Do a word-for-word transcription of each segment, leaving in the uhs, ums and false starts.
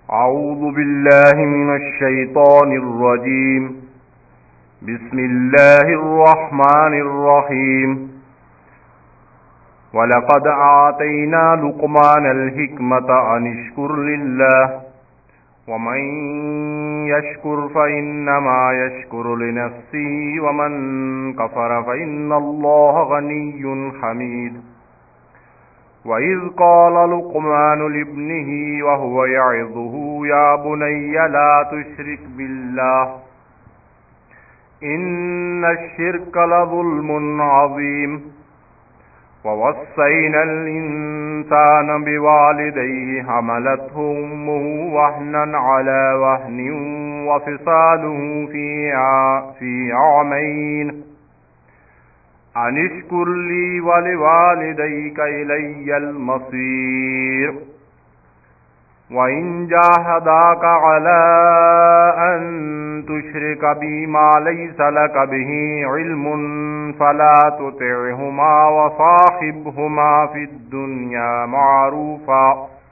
أعوذ بالله من الشيطان الرجيم بسم الله الرحمن الرحيم وَلَقَدْ آتَيْنَا لُقْمَانَ الْحِكْمَةَ أَنِ اشْكُرْ لِلَّهِ وَمَنْ يَشْكُرْ فَإِنَّمَا يَشْكُرُ لِنَفْسِهِ وَمَنْ كَفَرَ فَإِنَّ اللَّهَ غَنِيٌّ حَمِيدٌ وَإِذْ قَالَ لُقْمَانُ لِابْنِهِ وَهُوَ يَعِظُهُ يَا بُنَيَّ لَا تُشْرِكْ بِاللَّهِ إِنَّ الشِّرْكَ لَظُلْمٌ عَظِيمٌ وَوَصَّيْنَا الْإِنسَانَ بِوَالِدَيْهِ حَمَلَتْهُ أُمُّهُ وَهْنًا عَلَى وَهْنٍ وَفِصَالُهُ فِي عَامَيْنِ أَنِ اشْكُرْ لِي وَلِوَالِدَيْكَ إِلَيَّ الْمَصِيرُ وَإِنْ جَاهَدَاكَ عَلَى أَنْ تُشْرِكَ بِي مَا لَيْسَ لَكَ بِهِ عِلْمٌ فَلَا تُطِعْهُمَا وَصَاحِبْهُمَا فِي الدُّنْيَا مَعْرُوفًا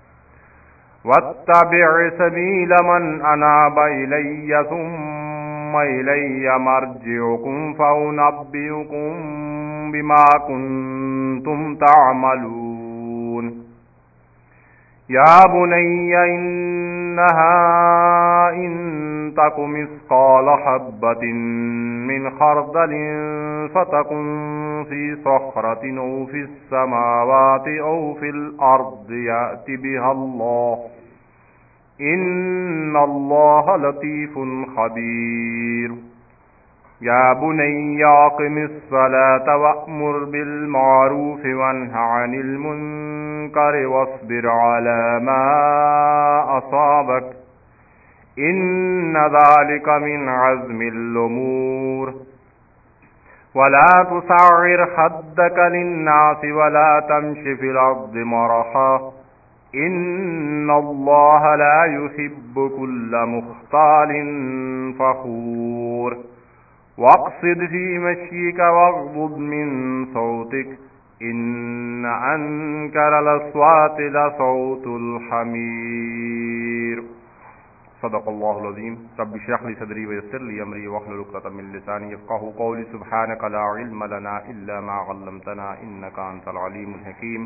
وَاتَّبِعْ سَبِيلَ مَنْ أَنَابَ إِلَيَّ ثُمَّ إِلَيَّ مَرْجِعُكُمْ فَأُنَبِّئُكُمْ بِمَا كُنْتُمْ تَعْمَلُونَ يَا بُنَيَّ إِنَّهَا إِن تَكُ مِثْقَالَ حَبَّةٍ مِّنْ خَرْدَلٍ فَتَكُنْ فِي صَخْرَةٍ أَوْ فِي السَّمَاوَاتِ أَوْ فِي الْأَرْضِ يَأْتِ بِهَا اللَّهُ إِنَّ اللَّهَ لَطِيفٌ خَبِيرٌ يَا بُنَيَّ أَقِمِ الصَّلَاةَ وَأْمُرْ بِالْمَعْرُوفِ وَانْهَ عَنِ الْمُنكَرِ وَاصْبِرْ عَلَى مَا أَصَابَكَ إِنَّ ذَلِكَ مِنْ عَزْمِ الْأُمُورِ وَلَا تُصَعِّرْ خَدَّكَ لِلنَّاسِ وَلَا تَمْشِ فِي الْأَرْضِ مَرَحًا إِنَّ اللَّهَ لَا يُحِبُّ كُلَّ مُخْتَالٍ فَخُورٍ وَاقْصِدْ فِي مَشْيِكَ وَاغْضُضْ مِنْ صَوْتِكَ إِنَّ أَنْكَرَ الْأَصْوَاتِ لَصَوْتُ الْحَمِيرِ صدق اللہ العظیم رب اشرح لي صدری ويسر لي امری واحلل عقدۃ من لسانی يفقهوا قولی سبحانك لا علم لنا الا ما علمتنا انك انت العلیم الحکیم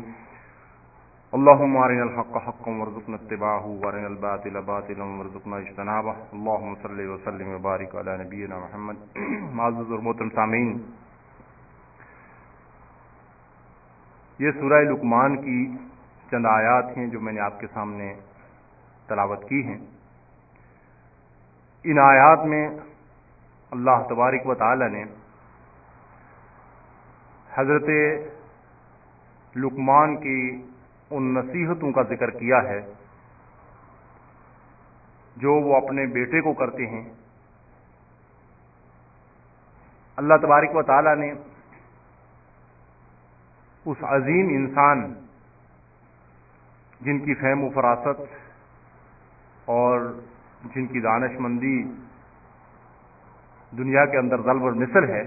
اللهم ارنا الحق حقا وارزقنا اتباعه وارنا الباطل باطلا وارزقنا اجتنابه اللهم صل وسلم وبارك على نبينا محمد معزز اور محترم سامعین، یہ سورہ لقمان کی چند آیات ہیں جو میں نے آپ کے سامنے تلاوت کی ہیں۔ ان آیات میں اللہ تبارک و تعالی نے حضرت لقمان کی ان نصیحتوں کا ذکر کیا ہے جو وہ اپنے بیٹے کو کرتے ہیں۔ اللہ تبارک و تعالی نے اس عظیم انسان جن کی فہم و فراست اور جن کی دانش مندی دنیا کے اندر ضرب المثل ہے،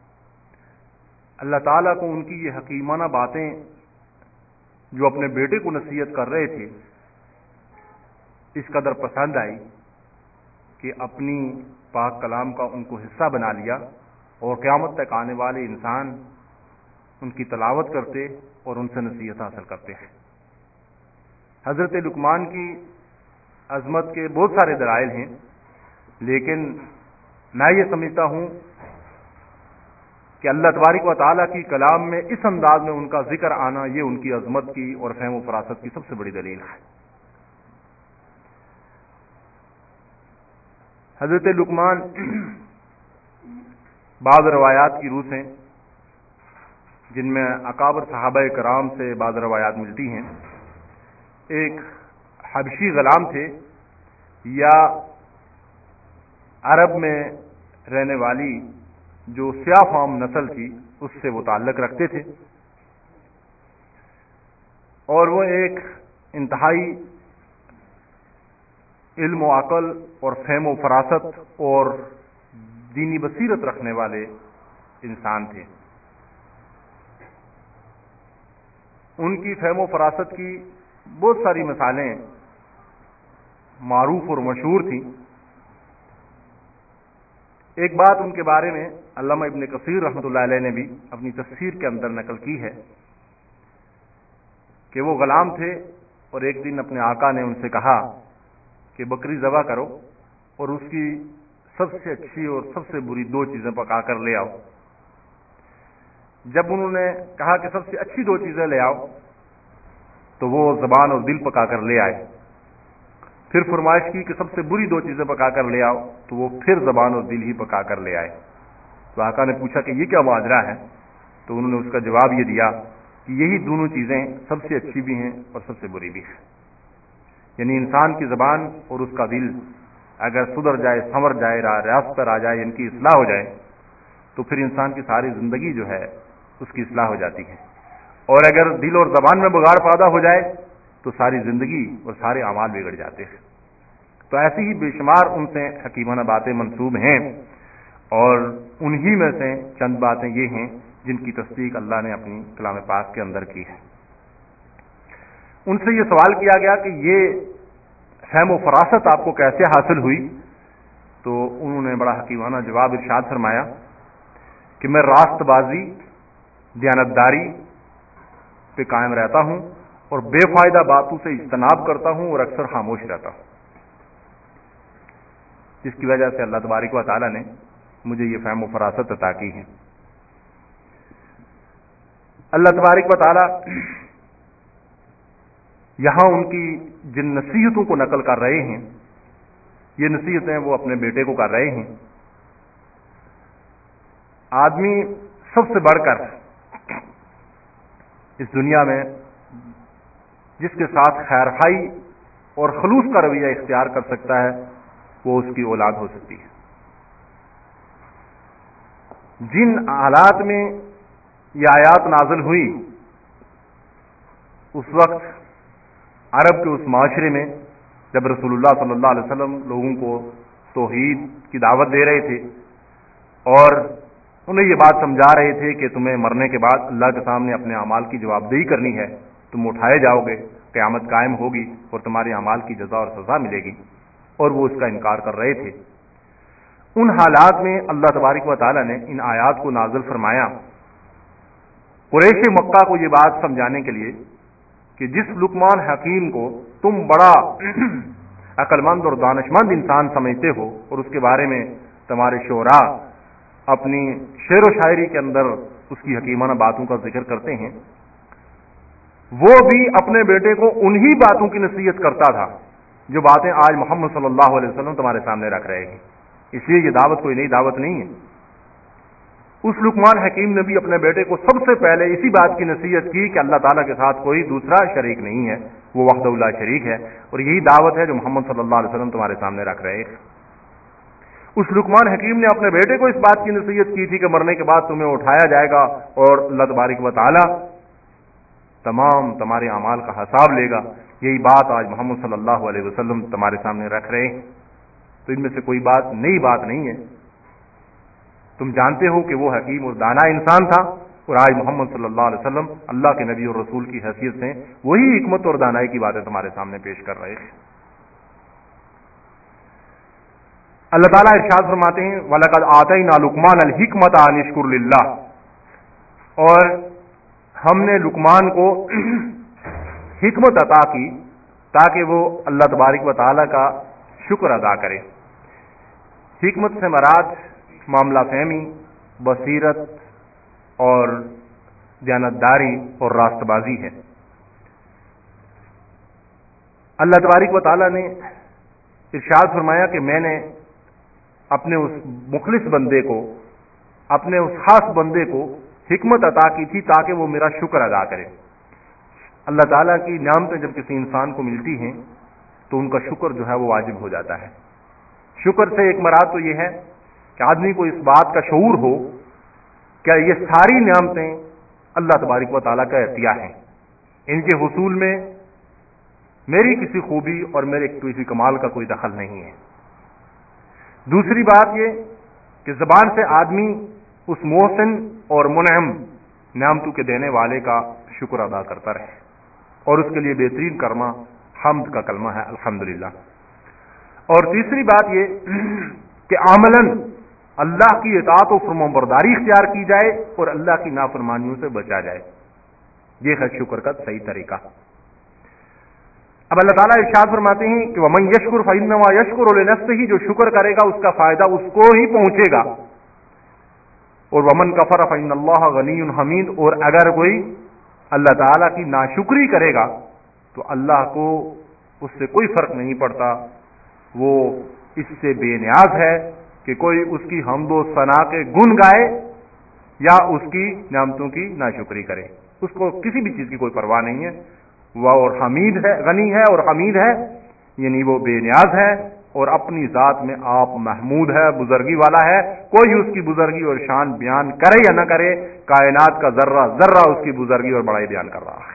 اللہ تعالیٰ کو ان کی یہ حکیمانہ باتیں جو اپنے بیٹے کو نصیحت کر رہے تھے اس قدر پسند آئی کہ اپنی پاک کلام کا ان کو حصہ بنا لیا اور قیامت تک آنے والے انسان ان کی تلاوت کرتے اور ان سے نصیحت حاصل کرتے ہیں۔ حضرت لقمان کی عظمت کے بہت سارے دلائل ہیں، لیکن میں یہ سمجھتا ہوں کہ اللہ تبارک و تعالیٰ کی کلام میں اس انداز میں ان کا ذکر آنا یہ ان کی عظمت کی اور فہم و فراست کی سب سے بڑی دلیل ہے۔ حضرت لقمان بعض روایات کی روح سے جن میں اکابر صحابہ کرام سے بعض روایات ملتی ہیں، ایک حبشی غلام تھے یا عرب میں رہنے والی جو سیاہ فام نسل تھی اس سے وہ تعلق رکھتے تھے، اور وہ ایک انتہائی علم و عقل اور فہم و فراست اور دینی بصیرت رکھنے والے انسان تھے۔ ان کی فہم و فراست کی بہت ساری مثالیں معروف اور مشہور تھیں. ایک بات ان کے بارے میں علامہ ابن کثیر رحمۃ اللہ علیہ نے بھی اپنی تفسیر کے اندر نقل کی ہے کہ وہ غلام تھے اور ایک دن اپنے آقا نے ان سے کہا کہ بکری ذبح کرو اور اس کی سب سے اچھی اور سب سے بری دو چیزیں پکا کر لے آؤ. جب انہوں نے کہا کہ سب سے اچھی دو چیزیں لے آؤ تو وہ زبان اور دل پکا کر لے آئے. پھر فرمائش کی کہ سب سے بری دو چیزیں پکا کر لے آؤ تو وہ پھر زبان اور دل ہی پکا کر لے آئے. تو آقا نے پوچھا کہ یہ کیا ماجرا ہے؟ تو انہوں نے اس کا جواب یہ دیا کہ یہی دونوں چیزیں سب سے اچھی بھی ہیں اور سب سے بری بھی ہیں. یعنی انسان کی زبان اور اس کا دل اگر سدھر جائے، سنور جائے، راست پر آ جائے، ان کی اصلاح ہو جائے تو پھر انسان کی ساری زندگی جو ہے اس کی اصلاح ہو جاتی ہے. اور اگر دل اور زبان میں بگاڑ پیدا ہو جائے تو ساری زندگی اور سارے اعمال بگڑ جاتے ہیں. تو ایسی ہی بے شمار ان سے حکیمانہ باتیں منسوب ہیں اور انہی میں سے چند باتیں یہ ہیں جن کی تصدیق اللہ نے اپنی کلام پاک کے اندر کی ہے. ان سے یہ سوال کیا گیا کہ یہ فہم و فراست آپ کو کیسے حاصل ہوئی؟ تو انہوں نے بڑا حکیمانہ جواب ارشاد فرمایا کہ میں راست بازی، دیانتداری پہ قائم رہتا ہوں اور بے فائدہ باتوں سے اجتناب کرتا ہوں اور اکثر خاموش رہتا ہوں، جس کی وجہ سے اللہ تبارک و تعالیٰ نے مجھے یہ فہم و فراست عطا کی ہے. اللہ تبارک و تعالیٰ یہاں ان کی جن نصیحتوں کو نقل کر رہے ہیں، یہ نصیحتیں وہ اپنے بیٹے کو کر رہے ہیں. آدمی سب سے بڑھ کر اس دنیا میں جس کے ساتھ خیر خائی اور خلوص کا رویہ اختیار کر سکتا ہے وہ اس کی اولاد ہو سکتی ہے. جن حالات میں یہ آیات نازل ہوئی اس وقت عرب کے اس معاشرے میں جب رسول اللہ صلی اللہ علیہ وسلم لوگوں کو توحید کی دعوت دے رہے تھے اور انہیں یہ بات سمجھا رہے تھے کہ تمہیں مرنے کے بعد اللہ کے سامنے اپنے اعمال کی جواب دہی کرنی ہے، تم اٹھائے جاؤ گے، قیامت قائم ہوگی اور تمہارے اعمال کی جزا اور سزا ملے گی، اور وہ اس کا انکار کر رہے تھے. ان حالات میں اللہ تبارک و تعالیٰ نے ان آیات کو نازل فرمایا قریش مکہ کو یہ بات سمجھانے کے لیے کہ جس لقمان حکیم کو تم بڑا عقل مند اور دانشمند انسان سمجھتے ہو اور اس کے بارے میں تمہارے شعراء اپنی شعر و شاعری کے اندر اس کی حکیمانہ باتوں کا ذکر کرتے ہیں، وہ بھی اپنے بیٹے کو انہی باتوں کی نصیحت کرتا تھا جو باتیں آج محمد صلی اللہ علیہ وسلم تمہارے سامنے رکھ رہے ہیں. اس لیے یہ دعوت کوئی نئی دعوت نہیں ہے. اس لقمان حکیم نے بھی اپنے بیٹے کو سب سے پہلے اسی بات کی نصیحت کی کہ اللہ تعالیٰ کے ساتھ کوئی دوسرا شریک نہیں ہے، وہ وحدہ لا شریک ہے، اور یہی دعوت ہے جو محمد صلی اللہ علیہ وسلم تمہارے سامنے رکھ رہے ہیں. اس لقمان حکیم نے اپنے بیٹے کو اس بات کی نصیحت کی تھی کہ مرنے کے بعد تمہیں اٹھایا جائے گا اور اللہ تبارک و تعالیٰ تمام تمہارے اعمال کا حساب لے گا. یہی بات آج محمد صلی اللہ علیہ وسلم تمہارے سامنے رکھ رہے ہیں. تو ان میں سے کوئی بات نئی بات نہیں ہے. تم جانتے ہو کہ وہ حکیم اور دانا انسان تھا اور آج محمد صلی اللہ علیہ وسلم اللہ کے نبی اور رسول کی حیثیت سے وہی حکمت اور دانائی کی باتیں تمہارے سامنے پیش کر رہے ہیں. اللہ تعالیٰ ارشاد فرماتے ہیں وَلَقَدْ آتَيْنَا لُقْمَانَ الْحِكْمَةَ أَنِ اشْكُرْ لِلَّهِ، اور ہم نے لقمان کو حکمت عطا کی تاکہ وہ اللہ تبارک و تعالیٰ کا شکر ادا کرے. حکمت سے مراد معاملہ فہمی، بصیرت اور دیانتداری اور راست بازی ہے. اللہ تبارک و تعالیٰ نے ارشاد فرمایا کہ میں نے اپنے اس مخلص بندے کو، اپنے اس خاص بندے کو حکمت عطا کی تھی تاکہ وہ میرا شکر ادا کرے. اللہ تعالیٰ کی نعمتیں جب کسی انسان کو ملتی ہیں تو ان کا شکر جو ہے وہ واجب ہو جاتا ہے. شکر سے ایک مراد تو یہ ہے کہ آدمی کو اس بات کا شعور ہو کہ یہ ساری نعمتیں اللہ تبارک و تعالیٰ کا عطیہ ہیں، ان کے حصول میں میری کسی خوبی اور میرے کسی کمال کا کوئی دخل نہیں ہے. دوسری بات یہ کہ زبان سے آدمی اس محسن اور منعم نعمتوں کے دینے والے کا شکر ادا کرتا رہے، اور اس کے لیے بہترین کلمہ حمد کا کلمہ ہے الحمدللہ. اور تیسری بات یہ کہ عملاً اللہ کی اطاعت و فرمانبرداری اختیار کی جائے اور اللہ کی نافرمانیوں سے بچا جائے. یہ ہے شکر کا صحیح طریقہ. اب اللہ تعالیٰ ارشاد فرماتے ہیں کہ وَمَن يَشْكُرْ فَإِنَّمَا يَشْكُرُ لِنَفْسِهِ، جو شکر کرے گا اس کا فائدہ اس کو ہی پہنچے گا. اور وَمَن كَفَرَ فَإِنَّ اللَّهَ غَنِيٌّ حَمِيدٌ، اور اگر کوئی اللہ تعالیٰ کی ناشکری کرے گا تو اللہ کو اس سے کوئی فرق نہیں پڑتا، وہ اس سے بے نیاز ہے کہ کوئی اس کی حمد و ثنا کے گن گائے یا اس کی نعمتوں کی ناشکری کرے. اس کو کسی بھی چیز کی کوئی پرواہ نہیں ہے. وہ اور حمید ہے، غنی ہے اور حمید ہے، یعنی وہ بے نیاز ہے اور اپنی ذات میں آپ محمود ہے، بزرگی والا ہے. کوئی اس کی بزرگی اور شان بیان کرے یا نہ کرے، کائنات کا ذرہ ذرہ اس کی بزرگی اور بڑائی بیان کر رہا ہے.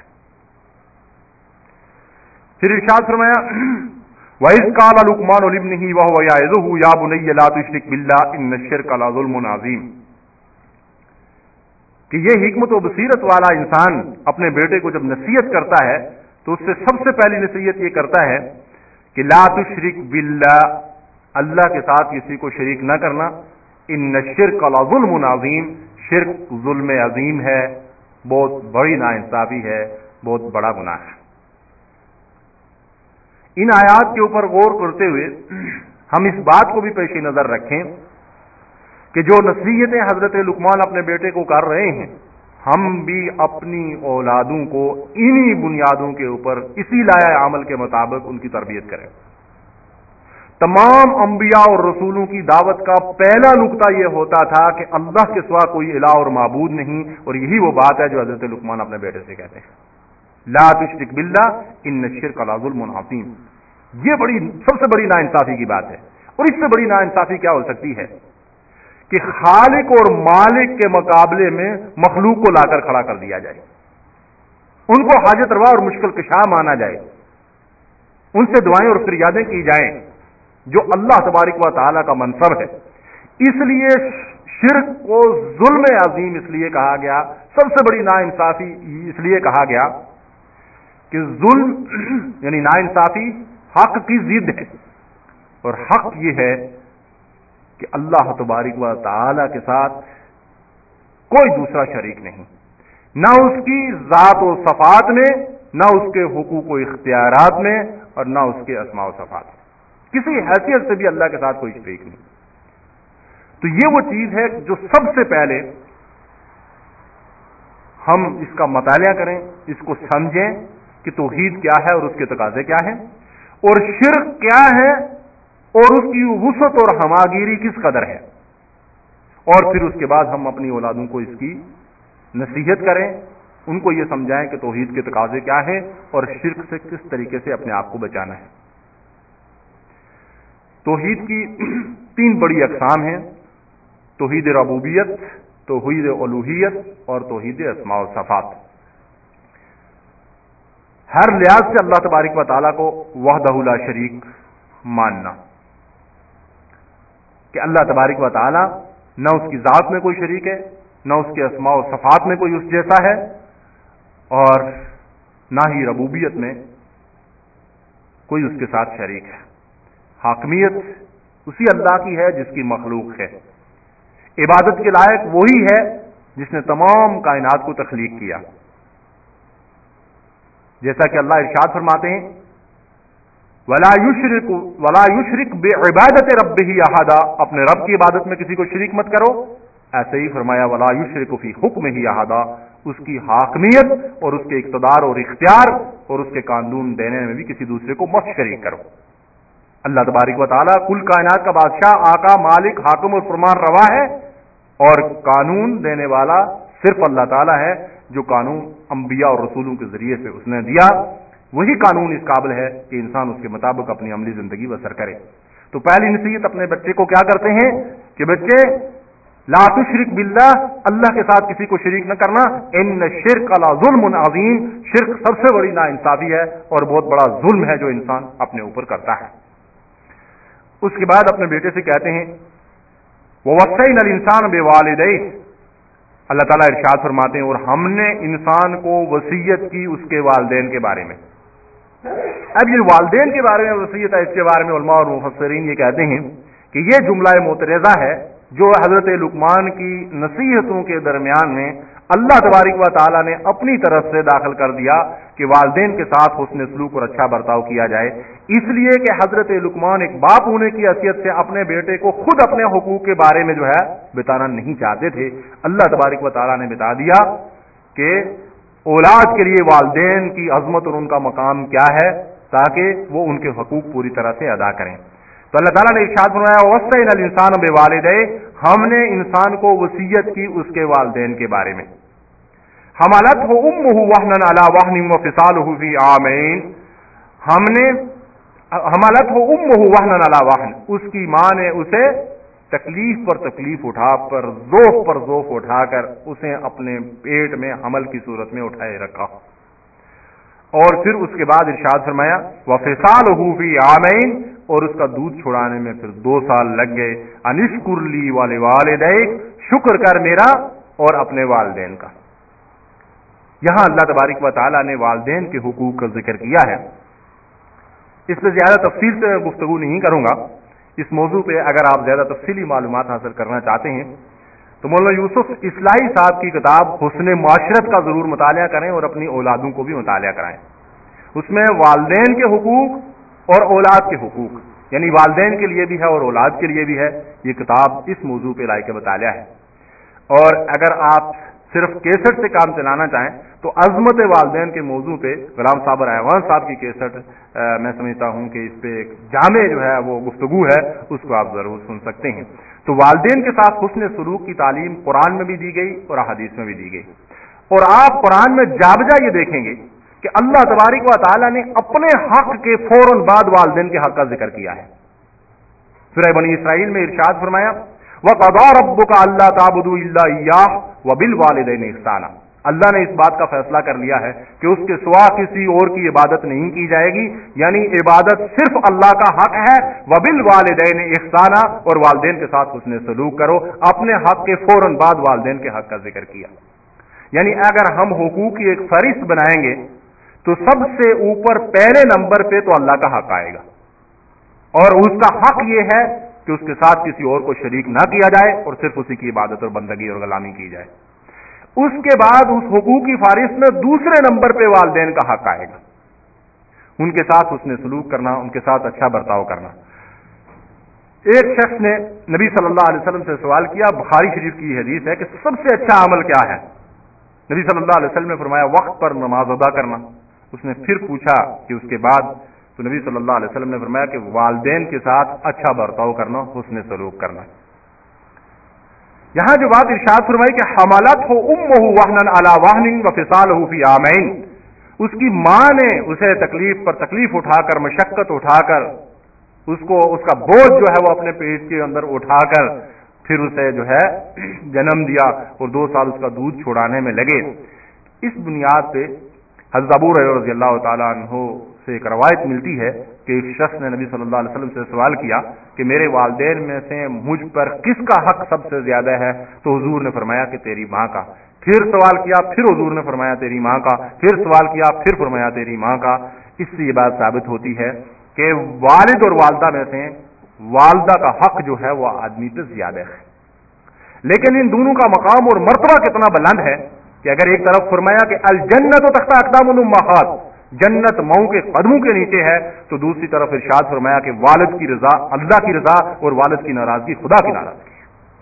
پھر ارشاد فرمایا وَإِذْ قَالَ لُقْمَانُ لِابْنِهِ وَهُوَ يَعِظُهُ يَا بُنَيَّ لَا تُشْرِكْ بِاللَّهِ إِنَّ الشِّرْكَ لَظُلْمٌ عَظِيمٌ، کہ یہ حکمت و بصیرت والا انسان اپنے بیٹے کو جب نصیحت کرتا ہے تو اس سے سب سے پہلی نصیحت یہ کرتا ہے کہ لا تشرک باللہ، اللہ کے ساتھ کسی کو شریک نہ کرنا. ان الشرک لظلم عظیم، شرک ظلم عظیم ہے، بہت بڑی ناانصافی ہے، بہت بڑا گناہ ہے. ان آیات کے اوپر غور کرتے ہوئے ہم اس بات کو بھی پیش نظر رکھیں کہ جو نصیحتیں حضرت لقمان اپنے بیٹے کو کر رہے ہیں، ہم بھی اپنی اولادوں کو انہی بنیادوں کے اوپر اسی لائحہ عمل کے مطابق ان کی تربیت کریں. تمام انبیاء اور رسولوں کی دعوت کا پہلا نقطہ یہ ہوتا تھا کہ اللہ کے سوا کوئی الہ اور معبود نہیں، اور یہی وہ بات ہے جو حضرت لقمان اپنے بیٹے سے کہتے ہیں، لا تشرک باللہ ان الشرک لظلم عظیم. یہ بڑی سب سے بڑی ناانصافی کی بات ہے. اور اس سے بڑی ناانصافی کیا ہو سکتی ہے کہ خالق اور مالک کے مقابلے میں مخلوق کو لا کر کھڑا کر دیا جائے، ان کو حاجت روا اور مشکل کشا مانا جائے، ان سے دعائیں اور فریادیں کی جائیں جو اللہ تبارک و تعالیٰ کا منصب ہے. اس لیے شرک کو ظلم عظیم اس لیے کہا گیا، سب سے بڑی ناانصافی اس لیے کہا گیا کہ ظلم یعنی ناانصافی حق کی ضد ہے، اور حق یہ ہے کہ اللہ تبارک و تعالی کے ساتھ کوئی دوسرا شریک نہیں، نہ اس کی ذات و صفات میں، نہ اس کے حقوق و اختیارات میں، اور نہ اس کے اسماء و صفات میں. کسی حیثیت سے بھی اللہ کے ساتھ کوئی شریک نہیں. تو یہ وہ چیز ہے جو سب سے پہلے ہم اس کا مطالعہ کریں، اس کو سمجھیں کہ توحید کیا ہے اور اس کے تقاضے کیا ہیں، اور شرک کیا ہے اور اس کی وسعت اور ہماگیری کس قدر ہے. اور پھر اس کے بعد ہم اپنی اولادوں کو اس کی نصیحت کریں، ان کو یہ سمجھائیں کہ توحید کے تقاضے کیا ہیں اور شرک سے کس طریقے سے اپنے آپ کو بچانا ہے. توحید کی تین بڑی اقسام ہیں، توحید ربوبیت، توحید الوہیت اور توحید اسماء و صفات. ہر لحاظ سے اللہ تبارک و تعالیٰ کو وحدہ لا شریک ماننا کہ اللہ تبارک و تعالیٰ نہ اس کی ذات میں کوئی شریک ہے، نہ اس کے اسماء و صفات میں کوئی اس جیسا ہے، اور نہ ہی ربوبیت میں کوئی اس کے ساتھ شریک ہے. حاکمیت اسی اللہ کی ہے جس کی مخلوق ہے. عبادت کے لائق وہی ہے جس نے تمام کائنات کو تخلیق کیا. جیسا کہ اللہ ارشاد فرماتے ہیں ولا یشرک ولا یشرک بعبادت ربہ احدا، اپنے رب کی عبادت میں کسی کو شریک مت کرو. ایسے ہی فرمایا ولا یشرک فی حکمہ احدا، اس کی حاکمیت اور اس کے اقتدار اور اختیار اور اس کے قانون دینے میں بھی کسی دوسرے کو مت شریک کرو. اللہ تبارک و تعالیٰ کل کائنات کا بادشاہ، آقا، مالک، حاکم اور فرمان روا ہے، اور قانون دینے والا صرف اللہ تعالیٰ ہے. جو قانون انبیاء اور رسولوں کے ذریعے سے اس نے دیا، وہی قانون اس قابل ہے کہ انسان اس کے مطابق اپنی عملی زندگی بسر کرے. تو پہلی نصیحت اپنے بچے کو کیا کرتے ہیں کہ بچے لا تشرک باللہ، اللہ کے ساتھ کسی کو شریک نہ کرنا. ان الشرک لظلم عظیم، شرک سب سے بڑی ناانصافی ہے اور بہت بڑا ظلم ہے جو انسان اپنے اوپر کرتا ہے. اس کے بعد اپنے بیٹے سے کہتے ہیں وَوَصَّيْنَا الْإِنسَانَ بِوَالِدَيْهِ، اللہ تعالیٰ ارشاد فرماتے ہیں اور ہم نے انسان کو وصیت کی اس کے والدین کے بارے میں. اب یہ والدین کے بارے میں وصیت ہے، اس کے بارے میں علماء اور مفسرین یہ کہتے ہیں کہ یہ جملہ معترضہ ہے جو حضرت لقمان کی نصیحتوں کے درمیان میں اللہ تبارک و تعالیٰ نے اپنی طرف سے داخل کر دیا کہ والدین کے ساتھ حسن سلوک اور اچھا برتاؤ کیا جائے، اس لیے کہ حضرت لقمان ایک باپ ہونے کی حیثیت سے اپنے بیٹے کو خود اپنے حقوق کے بارے میں جو ہے بتانا نہیں چاہتے تھے۔ اللہ تبارک و تعالیٰ نے بتا دیا کہ اولاد کے لیے والدین کی عظمت اور ان کا مقام کیا ہے، تاکہ وہ ان کے حقوق پوری طرح سے ادا کریں۔ تو اللہ تعالیٰ نے ارشاد فرمایا وَوَصَّيْنَا الْإِنسَانَ بِوَالِدَيْهِ، ہم نے انسان کو وصیت کی اس کے والدین کے بارے میں۔ حملتہ امہ وہنا علی وہن وفصالہ فی عامین، ہم نے حملتہ امہ وہنا علی وہن، اس کی ماں نے اسے تکلیف پر تکلیف اٹھا کر، ذوق پر ذوق اٹھا کر اسے اپنے پیٹ میں حمل کی صورت میں اٹھائے رکھا، اور پھر اس کے بعد ارشاد فرمایا وفصالہ فی عامین، اور اس کا دودھ چھڑانے میں پھر دو سال لگ گئے۔ انشکر لی ولوالدیک، شکر کر میرا اور اپنے والدین کا۔ یہاں اللہ تبارک و تعالیٰ نے والدین کے حقوق کا ذکر کیا ہے۔ اس پہ زیادہ تفصیل سے گفتگو نہیں کروں گا، اس موضوع پہ اگر آپ زیادہ تفصیلی معلومات حاصل کرنا چاہتے ہیں تو مولانا یوسف اصلاحی صاحب کی کتاب حسن معاشرت کا ضرور مطالعہ کریں اور اپنی اولادوں کو بھی مطالعہ کرائیں۔ اس میں والدین کے حقوق اور اولاد کے حقوق، یعنی والدین کے لیے بھی ہے اور اولاد کے لیے بھی ہے، یہ کتاب اس موضوع پہ لائے کے مطالعہ ہے۔ اور اگر آپ صرف کیسٹ سے کام چلانا چاہیں تو عظمت والدین کے موضوع پہ غلام صابر ایوان صاحب کی کیسٹ میں سمجھتا ہوں کہ اس پہ ایک جامع جو ہے وہ گفتگو ہے، اس کو آپ ضرور سن سکتے ہیں۔ تو والدین کے ساتھ حسن سلوک کی تعلیم قرآن میں بھی دی گئی اور احادیث میں بھی دی گئی، اور آپ قرآن میں جا بجا یہ دیکھیں گے کہ اللہ تبارک و تعالیٰ نے اپنے حق کے فوراً بعد والدین کے حق کا ذکر کیا ہے۔ سورہ بنی اسرائیل میں ارشاد فرمایا وَقَضَىٰ رَبُّكَ أَلَّا تَعْبُدُوا إِلَّا إِيَّاهُ وَبِالْوَالِدَيْنِ إِحْسَانًا، اللہ نے اس بات کا فیصلہ کر لیا ہے کہ اس کے سوا کسی اور کی عبادت نہیں کی جائے گی، یعنی عبادت صرف اللہ کا حق ہے۔ وَبِالْوَالِدَيْنِ إِحْسَانًا، اور والدین کے ساتھ حسن سلوک کرو۔ اپنے حق کے فوراً بعد والدین کے حق کا ذکر کیا، یعنی اگر ہم حقوق کی ایک فہرست بنائیں گے تو سب سے اوپر پہلے نمبر پہ تو اللہ کا حق آئے گا، اور اس کا حق یہ ہے کہ اس کے ساتھ کسی اور کو شریک نہ کیا جائے اور صرف اسی کی عبادت اور بندگی اور غلامی کی جائے۔ اس کے بعد اس حقوق کی فہرست میں دوسرے نمبر پہ والدین کا حق آئے گا، ان کے ساتھ حسن سلوک کرنا، ان کے ساتھ اچھا برتاؤ کرنا۔ ایک شخص نے نبی صلی اللہ علیہ وسلم سے سوال کیا، بخاری شریف کی حدیث ہے کہ سب سے اچھا عمل کیا ہے؟ نبی صلی اللہ علیہ وسلم نے فرمایا وقت پر نماز ادا کرنا۔ اس نے پھر پوچھا کہ اس کے بعد، تو نبی صلی اللہ علیہ وسلم نے فرمایا کہ والدین کے ساتھ اچھا برتاؤ کرنا، حسن سلوک کرنا۔ یہاں جو بات ارشاد فرمائی کہ حملتہ امہ وہنا علی وہن وفصالہ فی عامین، اس کی ماں نے اسے تکلیف پر تکلیف اٹھا کر، مشقت اٹھا کر، اس کو اس کا بوجھ جو ہے وہ اپنے پیٹ کے اندر اٹھا کر پھر اسے جو ہے جنم دیا اور دو سال اس کا دودھ چھڑانے میں لگے۔ اس بنیاد پہ حضرت ابو ہریرہ رضی اللہ تعالیٰ عنہ سے ایک روایت ملتی ہے کہ ایک شخص نے نبی صلی اللہ علیہ وسلم سے سوال کیا کہ میرے والدین میں سے مجھ پر کس کا حق سب سے زیادہ ہے؟ تو حضور نے فرمایا کہ تیری ماں کا۔ پھر سوال کیا، پھر حضور نے فرمایا تیری ماں کا۔ پھر سوال کیا، پھر فرمایا تیری ماں کا۔ اس سے یہ بات ثابت ہوتی ہے کہ والد اور والدہ میں سے والدہ کا حق جو ہے وہ آدمی پہ زیادہ ہے، لیکن ان دونوں کا مقام اور مرتبہ کتنا بلند ہے کہ اگر ایک طرف فرمایا کہ الجنت تحت اقدام الامہات، جنت ماؤں کے قدموں کے نیچے ہے، تو دوسری طرف ارشاد فرمایا کہ والد کی رضا اللہ کی رضا اور والد کی ناراضگی خدا کی ناراضگی۔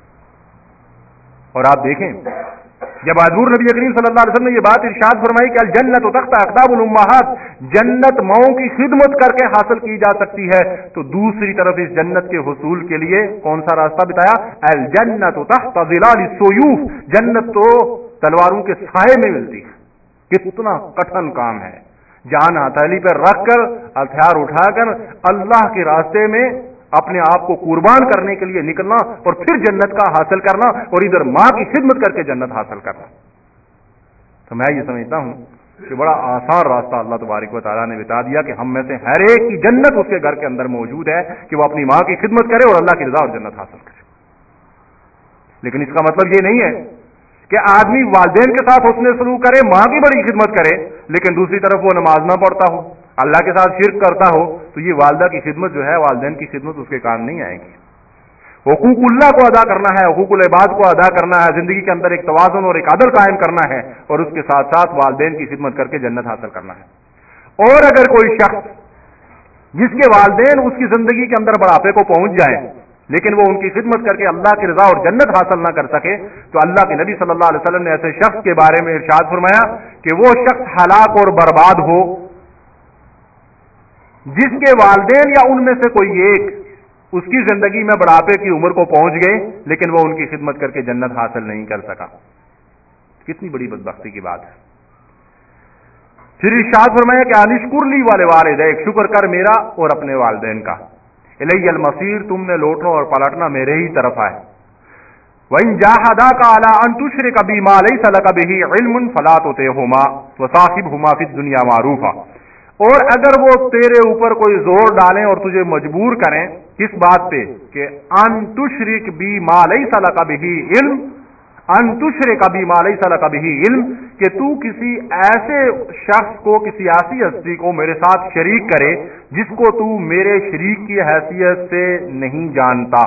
اور آپ دیکھیں جب حضور نبی کریم صلی اللہ علیہ وسلم نے یہ بات ارشاد فرمائی کہ الجنت تحت اقدام الامہات، جنت ماؤں کی خدمت کر کے حاصل کی جا سکتی ہے، تو دوسری طرف اس جنت کے حصول کے لیے کون سا راستہ بتایا؟ الجنت تحت ظلال السیوف، جنت تو تلواروں کے سائے میں ملتی ہے۔ کتنا کٹھن کام ہے، جان ہتھیلی پر رکھ کر، ہتھیار اٹھا کر اللہ کے راستے میں اپنے آپ کو قربان کرنے کے لیے نکلنا اور پھر جنت کا حاصل کرنا، اور ادھر ماں کی خدمت کر کے جنت حاصل کرنا۔ تو میں یہ سمجھتا ہوں کہ بڑا آسان راستہ اللہ تبارک و تعالیٰ نے بتا دیا کہ ہم میں سے ہر ایک کی جنت اس کے گھر کے اندر موجود ہے کہ وہ اپنی ماں کی خدمت کرے اور اللہ کی رضا اور جنت حاصل کرے۔ لیکن اس کا مطلب یہ نہیں ہے کہ آدمی والدین کے ساتھ حسن سلوک کرے، ماں کی بڑی خدمت کرے، لیکن دوسری طرف وہ نماز نہ پڑھتا ہو، اللہ کے ساتھ شرک کرتا ہو تو یہ والدہ کی خدمت جو ہے، والدین کی خدمت اس کے کام نہیں آئے گی۔ حقوق اللہ کو ادا کرنا ہے، حقوق العباد کو ادا کرنا ہے، زندگی کے اندر ایک توازن اور ایک عدل قائم کرنا ہے، اور اس کے ساتھ ساتھ والدین کی خدمت کر کے جنت حاصل کرنا ہے۔ اور اگر کوئی شخص جس کے والدین اس کی زندگی کے اندر بڑھاپے کو پہنچ جائیں لیکن وہ ان کی خدمت کر کے اللہ کی رضا اور جنت حاصل نہ کر سکے، تو اللہ کے نبی صلی اللہ علیہ وسلم نے ایسے شخص کے بارے میں ارشاد فرمایا کہ وہ شخص ہلاک اور برباد ہو جس کے والدین یا ان میں سے کوئی ایک اس کی زندگی میں بڑھاپے کی عمر کو پہنچ گئے لیکن وہ ان کی خدمت کر کے جنت حاصل نہیں کر سکا۔ کتنی بڑی بدبختی کی بات ہے۔ پھر ارشاد فرمایا کہ انشکر لی والے والدیک، شکر کر میرا اور اپنے والدین کا، الی المصیر، تم نے لوٹنا اور پلٹنا میرے ہی طرف ہے۔ وَإِن جَاهَدَاكَ عَلَىٰ أَن تُشْرِكَ بِي مَا لَيْسَ لَكَ بِهِ عِلْمٌ فَلَا تُطِعْهُمَا وَصَاحِبْهُمَا فِي الدُّنْيَا مَعْرُوفًا، اور اگر وہ تیرے اوپر کوئی زور ڈالیں اور تجھے مجبور کریں کس بات پہ کہ ان تشرک بی ما لیس لک بہ علم، ان تشرک بی ما لیس لک بہ علم، کہ تو کسی ایسے شخص کو، کسی ایسی ہستی کو میرے ساتھ شریک کرے جس کو تو میرے شریک کی حیثیت سے نہیں جانتا،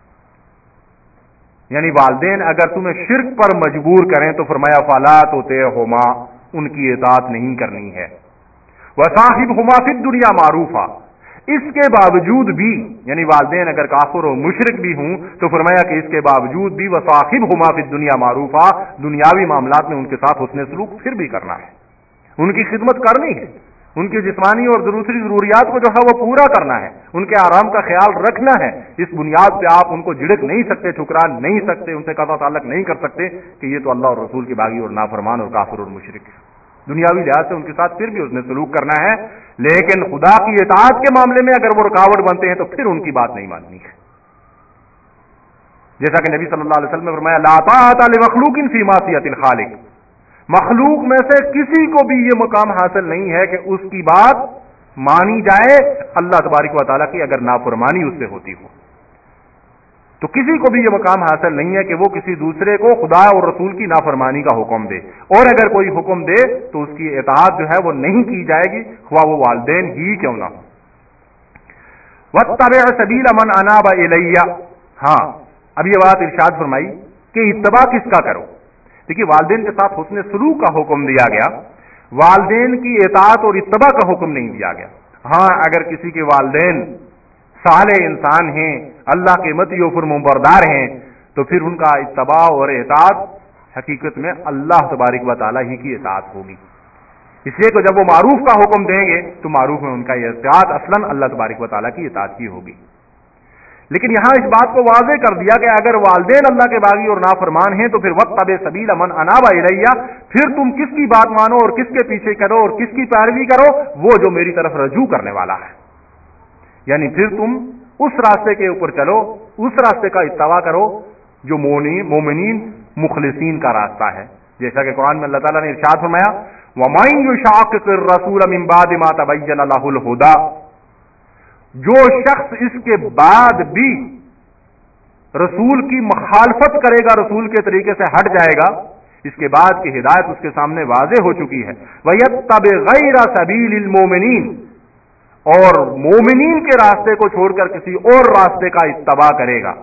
یعنی والدین اگر تمہیں شرک پر مجبور کریں تو فرمایا فلا تطعہما، ان کی اطاعت نہیں کرنی ہے، وصاحبہما فی الدنیا معروفا، اس کے باوجود بھی یعنی والدین اگر کافر و مشرک بھی ہوں تو فرمایا کہ اس کے باوجود بھی وصاحبہما فی الدنیا معروفا، دنیاوی معاملات میں ان کے ساتھ حسن سلوک پھر بھی کرنا ہے، ان کی خدمت کرنی ہے، ان کی جسمانی اور دوسری ضروریات کو جو ہے وہ پورا کرنا ہے، ان کے آرام کا خیال رکھنا ہے۔ اس بنیاد پہ آپ ان کو جھڑک نہیں سکتے، ٹھکرا نہیں سکتے، ان سے قطع تعلق نہیں کر سکتے کہ یہ تو اللہ اور رسول کے باغی اور نافرمان اور کافر اور مشرک ہے۔ دنیاوی لحاظ سے ان کے ساتھ پھر بھی اس نے سلوک کرنا ہے، لیکن خدا کی اطاعت کے معاملے میں اگر وہ رکاوٹ بنتے ہیں تو پھر ان کی بات نہیں ماننی ہے۔ جیسا کہ نبی صلی اللہ علیہ وسلم نے فرمایا لا طاعۃ لمخلوق فی معصیۃ الخالق، مخلوق میں سے کسی کو بھی یہ مقام حاصل نہیں ہے کہ اس کی بات مانی جائے اللہ تبارک و تعالیٰ کی اگر نافرمانی اس سے ہوتی ہو، تو کسی کو بھی یہ مقام حاصل نہیں ہے کہ وہ کسی دوسرے کو خدا اور رسول کی نافرمانی کا حکم دے، اور اگر کوئی حکم دے تو اس کی اطاعت جو ہے وہ نہیں کی جائے گی، خواہ وہ والدین ہی کیوں نہ ہو۔ واتبع سبیل من اناب الی، ہاں اب یہ بات ارشاد فرمائی کہ اتباع کس کا کرو۔ دیکھیے والدین کے ساتھ حسن سلوک کا حکم دیا گیا، والدین کی اطاعت اور اتباع کا حکم نہیں دیا گیا۔ ہاں اگر کسی کے والدین صالح انسان ہیں، اللہ کے مطیع و فرمانبردار ہیں، تو پھر ان کا اتباع اور اطاعت حقیقت میں اللہ تبارک و تعالیٰ ہی کی اطاعت ہوگی، اس لیے کہ جب وہ معروف کا حکم دیں گے تو معروف میں ان کا یہ اطاعت اصلاً اللہ تبارک و تعالیٰ کی اطاعت کی ہوگی۔ لیکن یہاں اس بات کو واضح کر دیا کہ اگر والدین اللہ کے باغی اور نافرمان ہیں تو پھر واتبع سبیل من اناب الی، پھر تم کس کی بات مانو اور کس کے پیچھے کرو اور کس کی پیروی کرو؟ وہ جو میری طرف رجوع کرنے والا ہے، یعنی پھر تم اس راستے کے اوپر چلو، اس راستے کا اتباع کرو جو مومنین مخلصین کا راستہ ہے، جیسا کہ قرآن میں اللہ تعالیٰ نے ارشاد فرمایا وَمَن يُشَاقِقِ الرَّسُولَ مِن بَعْدِ مَا تَبَيَّنَ لَهُ الْهُدَىٰ، جو شخص اس کے بعد بھی رسول کی مخالفت کرے گا، رسول کے طریقے سے ہٹ جائے گا، اس کے بعد کی ہدایت اس کے سامنے واضح ہو چکی ہے، وَيَتَّبِعْ غَيْرَ سَبِيلِ الْمُؤْمِنِينَ، اور مومنین کے راستے کو چھوڑ کر کسی اور راستے کا اتباع کرے گا۔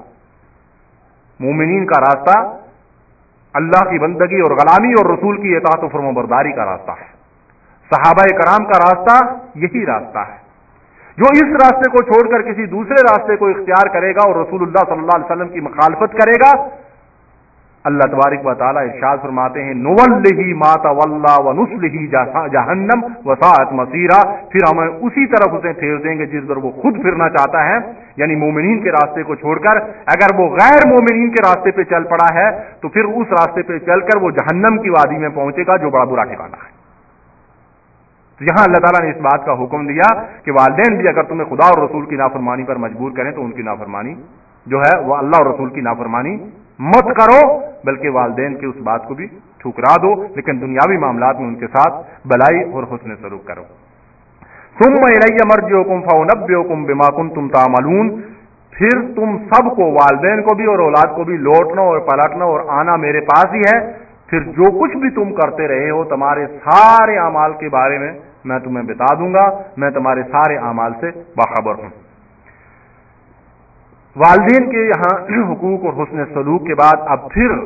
مومنین کا راستہ اللہ کی بندگی اور غلامی اور رسول کی اطاعت و فرمانبرداری کا راستہ ہے، صحابہ کرام کا راستہ یہی راستہ ہے۔ جو اس راستے کو چھوڑ کر کسی دوسرے راستے کو اختیار کرے گا اور رسول اللہ صلی اللہ علیہ وسلم کی مخالفت کرے گا، اللہ تبارک و تعالیٰ ارشاد فرماتے ہیں نُوَلِّهِ مَا تَوَلَّىٰ وَنُصْلِهِ جَهَنَّمَ وَسَاءَتْ مَصِيرًا، پھر ہم اسی طرف اسے پھیر دیں گے جس پر وہ خود پھرنا چاہتا ہے، یعنی مومنین کے راستے کو چھوڑ کر اگر وہ غیر مومنین کے راستے پہ چل پڑا ہے تو پھر اس راستے پہ چل کر وہ جہنم کی وادی میں پہنچے گا جو بڑا برا ٹھکانہ ہے۔ تو یہاں اللہ تعالیٰ نے اس بات کا حکم دیا کہ والدین بھی اگر تمہیں خدا اور رسول کی نافرمانی پر مجبور کریں تو ان کی نافرمانی جو ہے وہ اللہ اور رسول کی نافرمانی مت کرو، بلکہ والدین کی اس بات کو بھی ٹھکرا دو، لیکن دنیاوی معاملات میں ان کے ساتھ بلائی اور حسن سلوک کرو۔ ثم الی مرجعکم فانبئکم بما کنتم تعملون، پھر تم سب کو، والدین کو بھی اور اولاد کو بھی، لوٹنا اور پلٹنا اور آنا میرے پاس ہی ہے، پھر جو کچھ بھی تم کرتے رہے ہو تمہارے سارے اعمال کے بارے میں میں تمہیں بتا دوں گا، میں تمہارے سارے اعمال سے باخبر ہوں۔ والدین کے یہاں حقوق اور حسن سلوک کے بعد اب پھر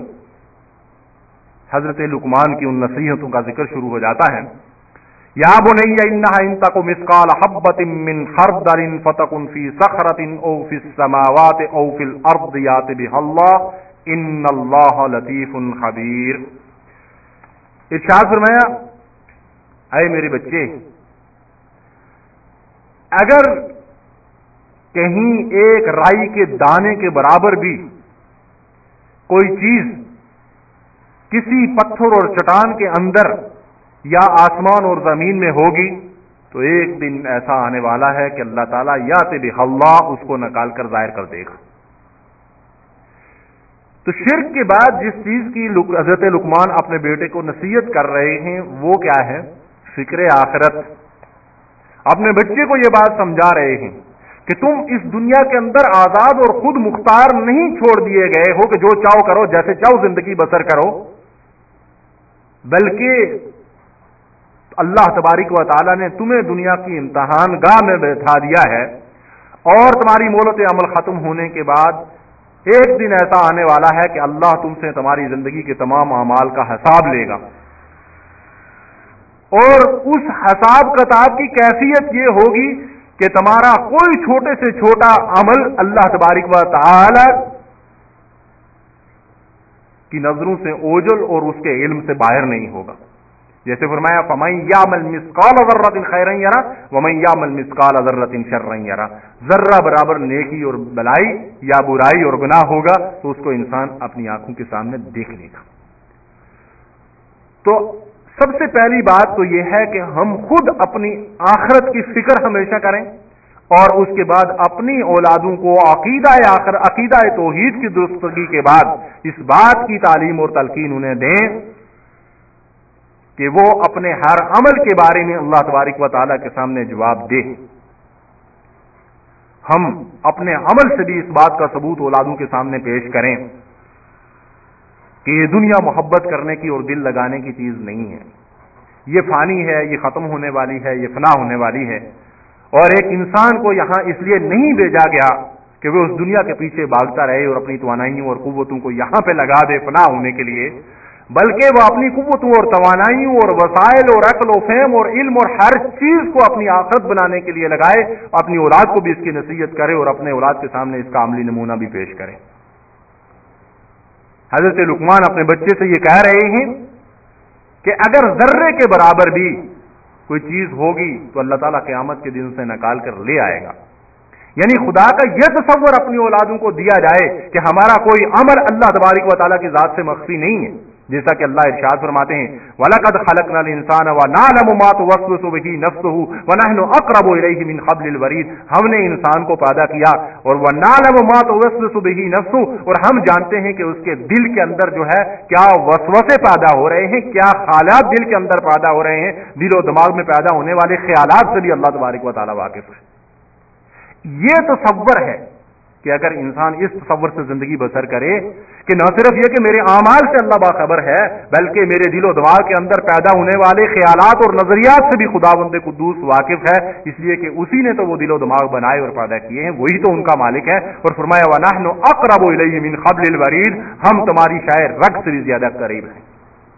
حضرت لقمان کی ان نصیحتوں کا ذکر شروع ہو جاتا ہے۔ یا بنی انھا ان تک مثقال حبۃ من خردل فتکن فی صخرۃ او فی السماوات او فی الارض یأت بها اللہ ان اللہ لطیف خبیر۔ ارشاد فرمایا، اے میرے بچے، اگر کہیں ایک رائی کے دانے کے برابر بھی کوئی چیز کسی پتھر اور چٹان کے اندر یا آسمان اور زمین میں ہوگی تو ایک دن ایسا آنے والا ہے کہ اللہ تعالیٰ یأت بها اللہ اس کو نکال کر ظاہر کر دے گا۔ تو شرک کے بعد جس چیز کی حضرت لقمان اپنے بیٹے کو نصیحت کر رہے ہیں وہ کیا ہے؟ فکر آخرت۔ اپنے بچے کو یہ بات سمجھا رہے ہیں کہ تم اس دنیا کے اندر آزاد اور خود مختار نہیں چھوڑ دیے گئے ہو کہ جو چاہو کرو، جیسے چاہو زندگی بسر کرو، بلکہ اللہ تبارک و تعالیٰ نے تمہیں دنیا کی امتحان گاہ میں بیٹھا دیا ہے، اور تمہاری مہلت عمل ختم ہونے کے بعد ایک دن ایسا آنے والا ہے کہ اللہ تم سے تمہاری زندگی کے تمام اعمال کا حساب لے گا، اور اس حساب کتاب کی کیفیت یہ ہوگی کہ تمہارا کوئی چھوٹے سے چھوٹا عمل اللہ تبارک و تعالی کی نظروں سے اوجل اور اس کے علم سے باہر نہیں ہوگا۔ جیسے فرمایا فَمَن يَعْمَلْ مِثْقَالَ ذَرَّةٍ خَيْرًا يَرَهُ وَمَن يَعْمَلْ مِثْقَالَ ذَرَّةٍ شَرًّا يَرَهُ، ذرہ برابر نیکی اور بلائی یا برائی اور گناہ ہوگا تو اس کو انسان اپنی آنکھوں کے سامنے دیکھ لے گا۔ تو سب سے پہلی بات تو یہ ہے کہ ہم خود اپنی آخرت کی فکر ہمیشہ کریں، اور اس کے بعد اپنی اولادوں کو عقیدہ آخر عقیدہ توحید کی درستگی کے بعد اس بات کی تعلیم اور تلقین انہیں دیں کہ وہ اپنے ہر عمل کے بارے میں اللہ تبارک و تعالیٰ کے سامنے جواب دے۔ ہم اپنے عمل سے بھی اس بات کا ثبوت اولادوں کے سامنے پیش کریں کہ یہ دنیا محبت کرنے کی اور دل لگانے کی چیز نہیں ہے، یہ فانی ہے، یہ ختم ہونے والی ہے، یہ فنا ہونے والی ہے، اور ایک انسان کو یہاں اس لیے نہیں بھیجا گیا کہ وہ اس دنیا کے پیچھے بھاگتا رہے اور اپنی توانائیوں اور قوتوں کو یہاں پہ لگا دے فنا ہونے کے لیے، بلکہ وہ اپنی قوتوں اور توانائیوں اور وسائل اور عقل و فہم اور علم اور ہر چیز کو اپنی آخرت بنانے کے لیے لگائے، اپنی اولاد کو بھی اس کی نصیحت کرے اور اپنے اولاد کے سامنے اس کا عملی نمونہ بھی پیش کرے۔ حضرت لقمان اپنے بچے سے یہ کہہ رہے ہیں کہ اگر ذرے کے برابر بھی کوئی چیز ہوگی تو اللہ تعالیٰ قیامت کے دن سے نکال کر لے آئے گا۔ یعنی خدا کا یہ تصور اپنی اولادوں کو دیا جائے کہ ہمارا کوئی عمل اللہ تبارک و تعالیٰ کی ذات سے مخفی نہیں ہے، جیسا کہ اللہ ارشاد فرماتے ہیں وَلَقَدْ خَلَقْنَا الْإِنسَانَ وَنَعْلَمُ مَا تُوَسْوِسُ بِهِ نَفْسُهُ وَنَحْنُ أَقْرَبُ إِلَيْهِ مِنْ حَبْلِ الْوَرِيدِ، ہم نے انسان کو پیدا کیا اور وَنَعْلَمُ مَا تُوَسْوِسُ بِهِ نَفْسُهُ، اور ہم جانتے ہیں کہ اس کے دل کے اندر جو ہے کیا وسوسے پیدا ہو رہے ہیں، کیا خیالات دل کے اندر پیدا ہو رہے ہیں، دل و دماغ میں پیدا ہونے والے خیالات سے بھی اللہ تبارک و تعالیٰ واقف ہے۔ یہ تصور ہے کہ اگر انسان اس تصور سے زندگی بسر کرے کہ نہ صرف یہ کہ میرے اعمال سے اللہ باخبر ہے، بلکہ میرے دل و دماغ کے اندر پیدا ہونے والے خیالات اور نظریات سے بھی خداوند قدوس واقف ہے، اس لیے کہ اسی نے تو وہ دل و دماغ بنائے اور پیدا کیے ہیں، وہی تو ان کا مالک ہے، اور فرمایا وَنَحْنُ أَقْرَبُ إِلَيْهِ مِنْ حَبْلِ الْوَرِيدِ، ہم تمہاری شاید رگ سے بھی زیادہ قریب ہیں۔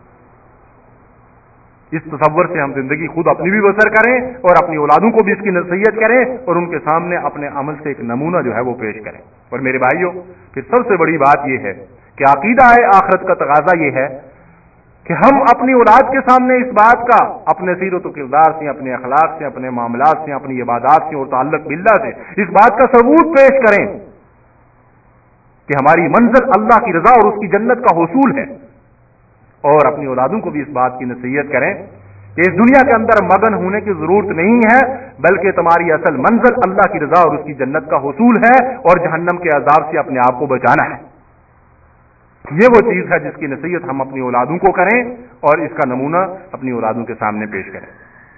اس تصور سے ہم زندگی خود اپنی بھی بسر کریں اور اپنی اولادوں کو بھی اس کی نصیحت کریں اور ان کے سامنے اپنے عمل سے ایک نمونہ جو ہے وہ پیش کریں۔ اور میرے بھائیوں، پھر سب سے بڑی بات یہ ہے کہ عقیدہ آخرت کا تقاضا یہ ہے کہ ہم اپنی اولاد کے سامنے اس بات کا اپنے سیرت و کردار سے، اپنے اخلاق سے، اپنے معاملات سے، اپنی عبادات سے اور تعلق باللہ سے اس بات کا ثبوت پیش کریں کہ ہماری منزل اللہ کی رضا اور اس کی جنت کا حصول ہے، اور اپنی اولادوں کو بھی اس بات کی نصیحت کریں کہ اس دنیا کے اندر مگن ہونے کی ضرورت نہیں ہے، بلکہ تمہاری اصل منزل اللہ کی رضا اور اس کی جنت کا حصول ہے، اور جہنم کے عذاب سے اپنے آپ کو بچانا ہے۔ یہ وہ چیز ہے جس کی نصیحت ہم اپنی اولادوں کو کریں اور اس کا نمونہ اپنی اولادوں کے سامنے پیش کریں۔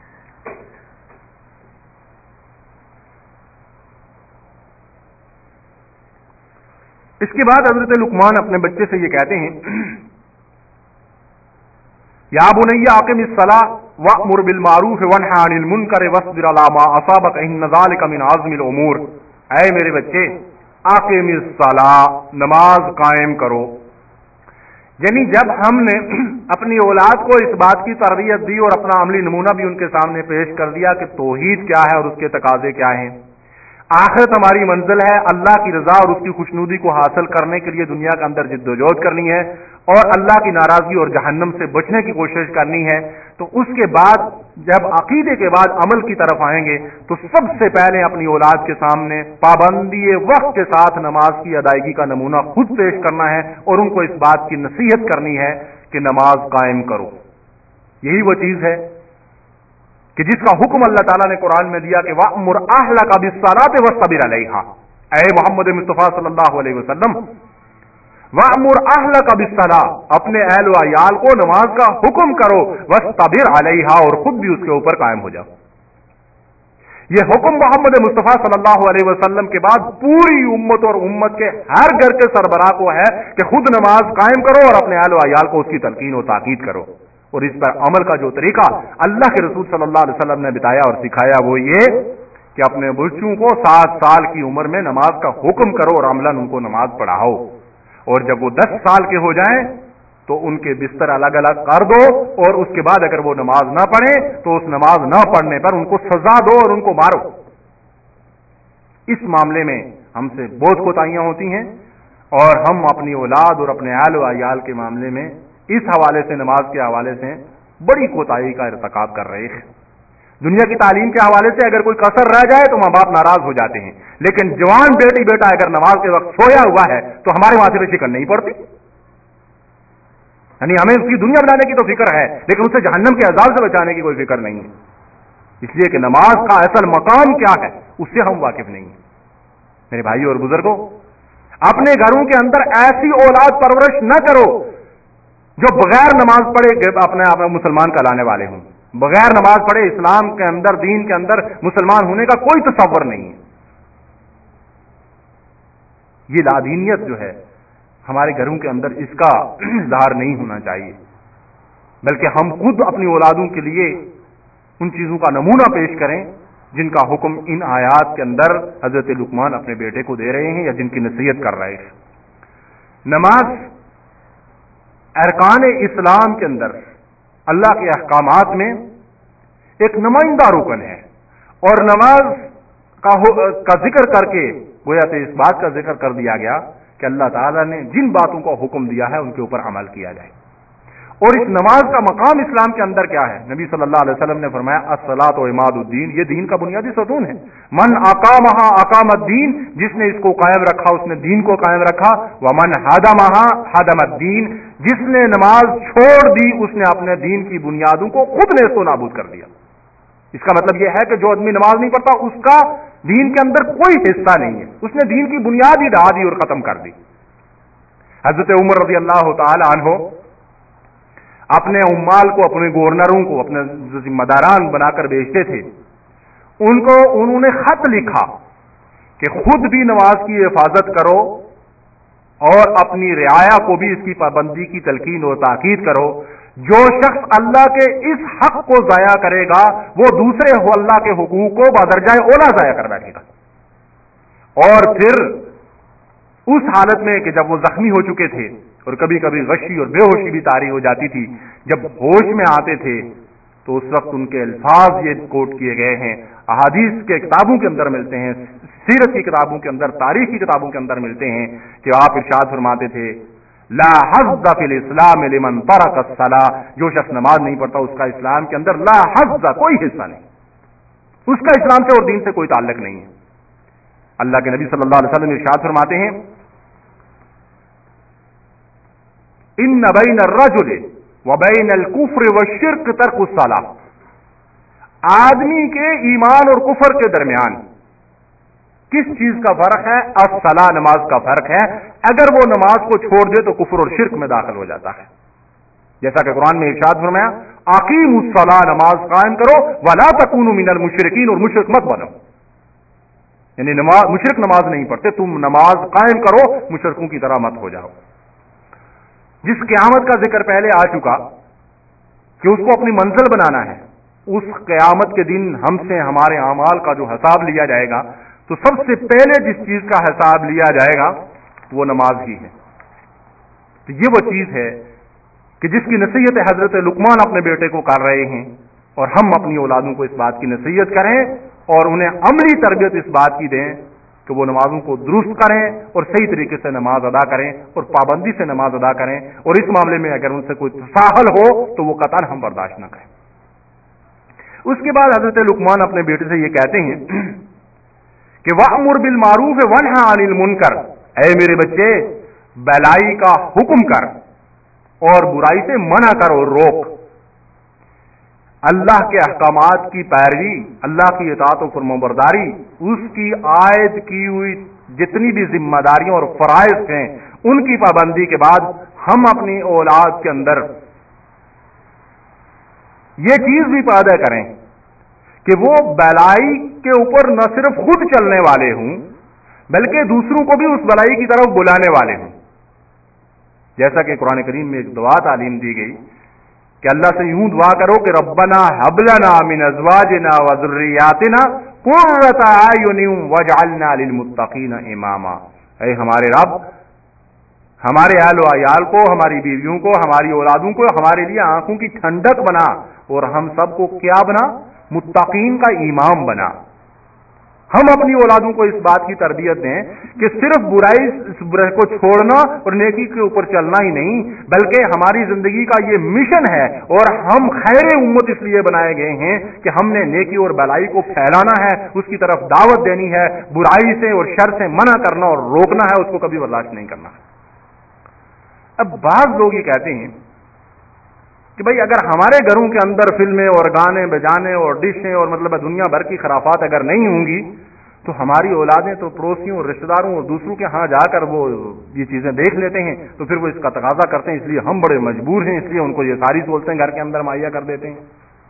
اس کے بعد حضرت لقمان اپنے بچے سے یہ کہتے ہیں یا بنی اقم الصلاۃ वअमुर बिल मारूफ वन्हा अनिल मुनकर वस्बिर अला मा असाबक इन्न ज़ालिका मिन आज़मिल उमूर। ऐ मेरे बच्चे, आक़िमिस सला, नमाज कायम करो। यानी जब हमने अपनी औलाद को इस बात की तरबियत दी और अपना अमली नमूना भी उनके सामने पेश कर दिया कि तौहीद क्या है और उसके तकाजे क्या हैं, आखिरत हमारी मंजिल है, अल्लाह की रजा और उसकी खुशनुदी को हासिल करने के लिए दुनिया के अंदर जिद्दोजहद करनी है और अल्लाह की नाराजगी और जहन्नम से बचने की कोशिश करनी है, तो उसके बाद जब अकीदे के बाद अमल की तरफ आएंगे तो सबसे पहले अपनी औलाद के सामने पाबंदी वक्त के साथ नमाज की अदायगी का नमूना खुद पेश करना है और उनको इस बात की नसीहत करनी है कि नमाज कायम करो। यही वो चीज है कि जिसका हुक्म अल्लाह ताला ने कुरान में दिया कि वअमुर अहलका बिस्सलाति वस्तबिर अलैहा। ऐ मोहम्मद मुस्तफा सल्लल्लाहु अलैहि वसल्लम, वअमुर अहलका बिस्सला, अपने अहल व अयाल को नमाज का हुक्म करो, वस्तबिर अलैहा, और खुद भी उसके ऊपर कायम हो जाओ। ये हुक्म मोहम्मद मुस्तफा सल्लल्लाहु अलैहि वसल्लम के बाद पूरी उम्मत और उम्मत के हर घर के सरबराह को है कि खुद नमाज कायम करो और अपने अहल व अयाल को उसकी तलकीन और ताकीद करो। और इस पर अमल का जो तरीका अल्लाह के रसूल सल्लल्लाहु अलैहि वसल्लम ने बताया और सिखाया वो ये कि अपने बच्चों को सात साल की उम्र में नमाज का हुक्म करो और अमलन उनको नमाज पढ़ाओ, और जब वो दस साल के हो जाएं तो उनके बिस्तर अलग अलग कर दो, और उसके बाद अगर वो नमाज ना पढ़े तो उस नमाज ना पढ़ने पर उनको सजा दो और उनको मारो। इस मामले में हमसे बहुत कोताहियां होती हैं और हम अपनी औलाद और अपने अहल व अयाल के मामले में इस हवाले से, नमाज के हवाले से बड़ी कोताही का इर्तिकाब कर रहे हैं। दुनिया की तालीम के हवाले से अगर कोई कसर रह जाए तो माँ बाप नाराज हो जाते हैं, लेकिन जवान बेटी बेटा अगर नमाज के वक्त सोया हुआ है तो हमारे माथे पे शिकन नहीं पड़ती। यानी हमें उसकी दुनिया बनाने की तो फिक्र है, लेकिन उसे जहन्नम के अजाब से बचाने की कोई फिक्र नहीं है, इसलिए कि नमाज का असल मकाम क्या है उससे हम वाकिफ नहीं है। मेरे भाइयों और बुजुर्गों, अपने घरों के अंदर ऐसी औलाद परवरिश न करो जो बगैर नमाज पढ़े अपने आप में मुसलमान कहलाने वाले हों। बगैर नमाज पढ़े इस्लाम के अंदर, दीन के अंदर मुसलमान होने का कोई तसव्वुर नहीं है। ये लादीनियत जो है हमारे घरों के अंदर, इसका इज़हार नहीं होना चाहिए, बल्कि हम खुद अपनी औलादों के लिए उन चीजों का नमूना पेश करें जिनका हुक्म इन आयात के अंदर हजरत लुकमान अपने बेटे को दे रहे हैं या जिनकी नसीहत कर रहे हैं। नमाज अरकान इस्लाम के अंदर अल्लाह के अहकामात में एक नुमाइंदा रुकन है, और नमाज का, का जिक्र करके गोया तो इस बात का जिक्र कर दिया गया कि अल्लाह ताला ने जिन बातों का हुक्म दिया है उनके ऊपर अमल किया जाए। और इस नमाज का मकाम इस्लाम के अंदर क्या है? नबी सल्लल्लाहु अलैहि वसल्लम ने फरमाया अस्सलात व इमादुद्दीन, ये दीन का बुनियादी सतून है। मन अकामहा अकामद्दीन, जिसने इसको कायम रखा उसने दीन को कायम रखा। व मन हदमहा हदमद्दीन, जिसने नमाज छोड़ दी उसने अपने दीन की बुनियादों को खुद नेस्तो नाबूद कर दिया। इसका मतलब यह है कि जो आदमी नमाज नहीं पढ़ता उसका दीन के अंदर कोई हिस्सा नहीं है, उसने दीन की बुनियाद ही ढा दी और खत्म कर दी। हजरत उमर रज़ी अल्लाह तआला अन्हु अपने उम्माल को, अपने गवर्नरों को, अपने जिम्मेदारान बनाकर भेजते थे। उनको उन्होंने खत लिखा कि खुद भी नमाज की हिफाजत करो और अपनी रियाया को भी इसकी पाबंदी की तलकीन और ताकीद करो। जो शख्स अल्लाह के इस हक को जाया करेगा वो दूसरे हो अल्लाह के हुकूक को बदरजाए ओला जाया कर बैठेगा। और फिर उस हालत में कि जब वो जख्मी हो चुके थे और कभी कभी गशी और बेहोशी भी तारी हो जाती थी, जब होश में आते थे तो उस वक्त उनके अल्फाज ये कोट किए गए हैं, अहादीस के किताबों के अंदर मिलते हैं, सीरत की किताबों के अंदर, तारीख की किताबों के अंदर मिलते हैं कि आप इरशाद फरमाते थे ला हज़्ज़ फिल इस्लाम लिमन तरक अस्सलाह, जो शख्स नमाज नहीं पढ़ता उसका इस्लाम के अंदर ला हज़्ज़, कोई हिस्सा नहीं, उसका इस्लाम से और दीन से कोई ताल्लुक नहीं है। अल्लाह के नबी सल्लल्लाहु अलैहि वसल्लम इरशाद फरमाते हैं इन्न बैन अर्रजुल व बैन अल कुफ्र व शिर्क तर्कुस सलाह, आदमी के ईमान और कुफर के दरमियान किस चीज का फर्क है? अस्सला, नमाज का फर्क है। अगर वो नमाज को छोड़ दे तो कुफर और शिर्क में दाखिल हो जाता है। जैसा कि कुरान में इरशाद फरमाया अकीमुस सला, नमाज कायम करो, वला तकूनु मिनल मुशरिकीन, और मुशरिक मत बनो। यानी नमाज, मुशरिक नमाज नहीं पढ़ते, तुम नमाज कायम करो, मुशरिकों की तरह मत हो जाओ। जिस क़यामत का जिक्र पहले आ चुका कि उसको अपनी मंजिल बनाना है, اس قیامت کے دن ہم سے ہمارے اعمال کا جو حساب لیا جائے گا تو سب سے پہلے جس چیز کا حساب لیا جائے گا وہ نماز ہی ہے. تو یہ وہ چیز ہے کہ جس کی نصیحت حضرت لقمان اپنے بیٹے کو کر رہے ہیں، اور ہم اپنی اولادوں کو اس بات کی نصیحت کریں اور انہیں عملی تربیت اس بات کی دیں کہ وہ نمازوں کو درست کریں اور صحیح طریقے سے نماز ادا کریں اور پابندی سے نماز ادا کریں، اور اس معاملے میں اگر ان سے کوئی تساہل ہو تو وہ قطعاً ہم برداشت نہ کریں. اس کے بعد حضرت لقمان اپنے بیٹے سے یہ کہتے ہیں کہ وَأْمُرْ بِالْمَعْرُوفِ وَانْهَ عَنِ الْمُنْكَرِ، اے میرے بچے بھلائی کا حکم کر اور برائی سے منع کر اور روک. اللہ کے احکامات کی پیروی، اللہ کی اطاعت و فرمانبرداری، اس کی عائد کی ہوئی جتنی بھی ذمہ داریاں اور فرائض ہیں ان کی پابندی کے بعد ہم اپنی اولاد کے اندر یہ چیز بھی پیدا کریں کہ وہ بھلائی کے اوپر نہ صرف خود چلنے والے ہوں بلکہ دوسروں کو بھی اس بھلائی کی طرف بلانے والے ہوں. جیسا کہ قرآن کریم میں ایک دعا تعلیم دی گئی کہ اللہ سے یوں دعا کرو کہ ربنا ہب لنا من ازواجنا وذریاتنا قرۃ اعین واجعلنا للمتقین اماما. اے ہمارے رب، ہمارے اہل و عیال کو، ہماری بیویوں کو، ہماری اولادوں کو ہمارے لیے آنکھوں کی ٹھنڈک بنا اور ہم سب کو کیا بنا؟ متقین کا امام بنا. ہم اپنی اولادوں کو اس بات کی تربیت دیں کہ صرف برائی کو چھوڑنا اور نیکی کے اوپر چلنا ہی نہیں، بلکہ ہماری زندگی کا یہ مشن ہے اور ہم خیر امت اس لیے بنائے گئے ہیں کہ ہم نے نیکی اور بھلائی کو پھیلانا ہے، اس کی طرف دعوت دینی ہے، برائی سے اور شر سے منع کرنا اور روکنا ہے، اس کو کبھی برداشت نہیں کرنا. اب بعض لوگ یہ کہتے ہیں کہ بھائی اگر ہمارے گھروں کے اندر فلمیں اور گانے بجانے اور ڈشیں اور مطلب دنیا بھر کی خرافات اگر نہیں ہوں گی تو ہماری اولادیں تو پڑوسیوں اور رشتہ داروں اور دوسروں کے ہاں جا کر وہ یہ چیزیں دیکھ لیتے ہیں، تو پھر وہ اس کا تقاضا کرتے ہیں، اس لیے ہم بڑے مجبور ہیں، اس لیے ان کو یہ ساری سہولتیں گھر کے اندر مہیا کر دیتے ہیں.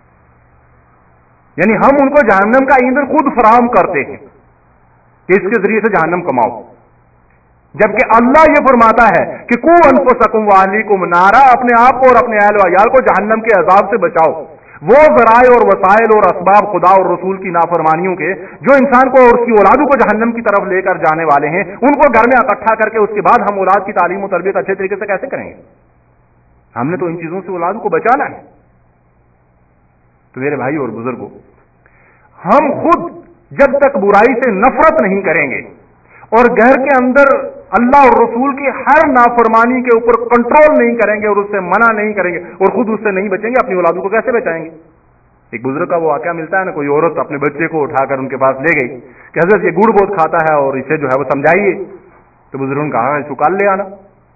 یعنی ہم ان کو جہنم کا ایندھن خود فراہم کرتے ہیں کہ اس کے ذریعے سے جہنم کماؤ، جبکہ اللہ یہ فرماتا ہے کہ قو انفسکم واہلیکم نارا، اپنے آپ کو اور اپنے اہل و عیال کو جہنم کے عذاب سے بچاؤ. وہ ذرائع اور وسائل اور اسباب خدا اور رسول کی نافرمانیوں کے جو انسان کو اور اس کی اولادوں کو جہنم کی طرف لے کر جانے والے ہیں، ان کو گھر میں اکٹھا کر کے اس کے بعد ہم اولاد کی تعلیم و تربیت اچھے طریقے سے کیسے کریں گے؟ ہم نے تو ان چیزوں سے اولادوں کو بچانا ہے. تو میرے بھائی اور بزرگوں، ہم خود جب تک برائی سے نفرت نہیں کریں گے اور گھر کے اندر اللہ اور رسول کی ہر نافرمانی کے اوپر کنٹرول نہیں کریں گے اور اس سے منع نہیں کریں گے اور خود اس سے نہیں بچیں گے، اپنی اولادوں کو کیسے بچائیں گے؟ ایک بزرگ کا وہ واقعہ ملتا ہے نا، کوئی عورت اپنے بچے کو اٹھا کر ان کے پاس لے گئی کہ حضرت یہ گڑ بہت کھاتا ہے اور اسے جو ہے وہ سمجھائیے. تو بزرگوں نے کہا اس کو کل لے آنا،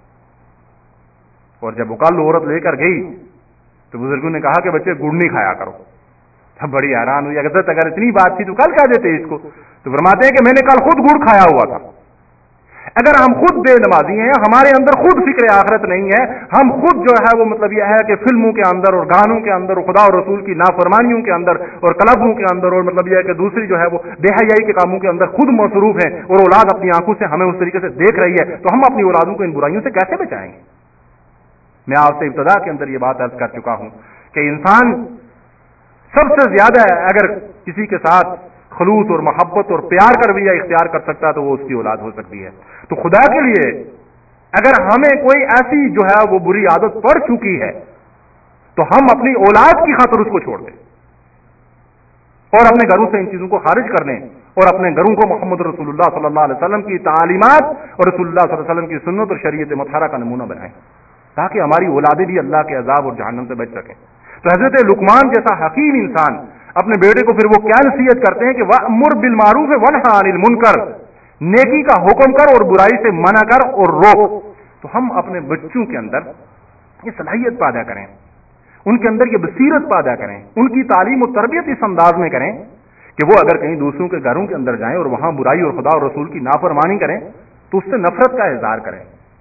اور جب وہ کل عورت لے کر گئی تو بزرگوں نے کہا کہ بچے گڑ نہیں کھایا کرو. تب بڑی حیران ہوئی، حضرت اگر اتنی بات تھی تو کل کہہ دیتے اس کو. تو فرماتے ہیں کہ میں نے کل خود گڑ کھایا ہوا تھا. اگر ہم خود بے نمازی ہیں، ہمارے اندر خود فکر آخرت نہیں ہے، ہم خود جو ہے وہ مطلب یہ ہے کہ فلموں کے اندر اور گانوں کے اندر اور خدا اور رسول کی نافرمانیوں کے اندر اور کلبوں کے اندر اور مطلب یہ ہے کہ دوسری جو ہے وہ بے حیائی کے کاموں کے اندر خود مصروف ہیں اور اولاد اپنی آنکھوں سے ہمیں اس طریقے سے دیکھ رہی ہے، تو ہم اپنی اولادوں کو ان برائیوں سے کیسے بچائیں گے؟ میں آپ سے ابتدا کے اندر یہ بات عرض کر چکا ہوں کہ انسان سب سے زیادہ اگر کسی کے ساتھ خلوص اور محبت اور پیار کا رویہ اختیار کر سکتا ہے تو وہ اس کی اولاد ہو سکتی ہے. تو خدا کے لیے اگر ہمیں کوئی ایسی جو ہے وہ بری عادت پڑ چکی ہے تو ہم اپنی اولاد کی خاطر اس کو چھوڑ دیں اور اپنے گھروں سے ان چیزوں کو خارج کر دیں اور اپنے گھروں کو محمد رسول اللہ صلی اللہ علیہ وسلم کی تعلیمات اور رسول اللہ صلی اللہ علیہ وسلم کی سنت اور شریعت مطہرہ کا نمونہ بنائیں تاکہ ہماری اولادیں بھی اللہ کے عذاب اور جہنم سے بچ سکیں. تو حضرت لقمان جیسا حکیم انسان اپنے بیٹے کو پھر وہ کیا نصیحت کرتے ہیں کہ وَأْمُرْ بِالْمَعْرُوفِ وَانْهَ عَنِ الْمُنْكَرِ، نیکی کا حکم کر اور برائی سے منع کر اور روک. تو ہم اپنے بچوں کے اندر یہ صلاحیت پیدا کریں، ان کے اندر یہ بصیرت پیدا کریں، ان کی تعلیم و تربیت اس انداز میں کریں کہ وہ اگر کہیں دوسروں کے گھروں کے اندر جائیں اور وہاں برائی اور خدا اور رسول کی نافرمانی کریں تو اس سے نفرت کا اظہار کریں.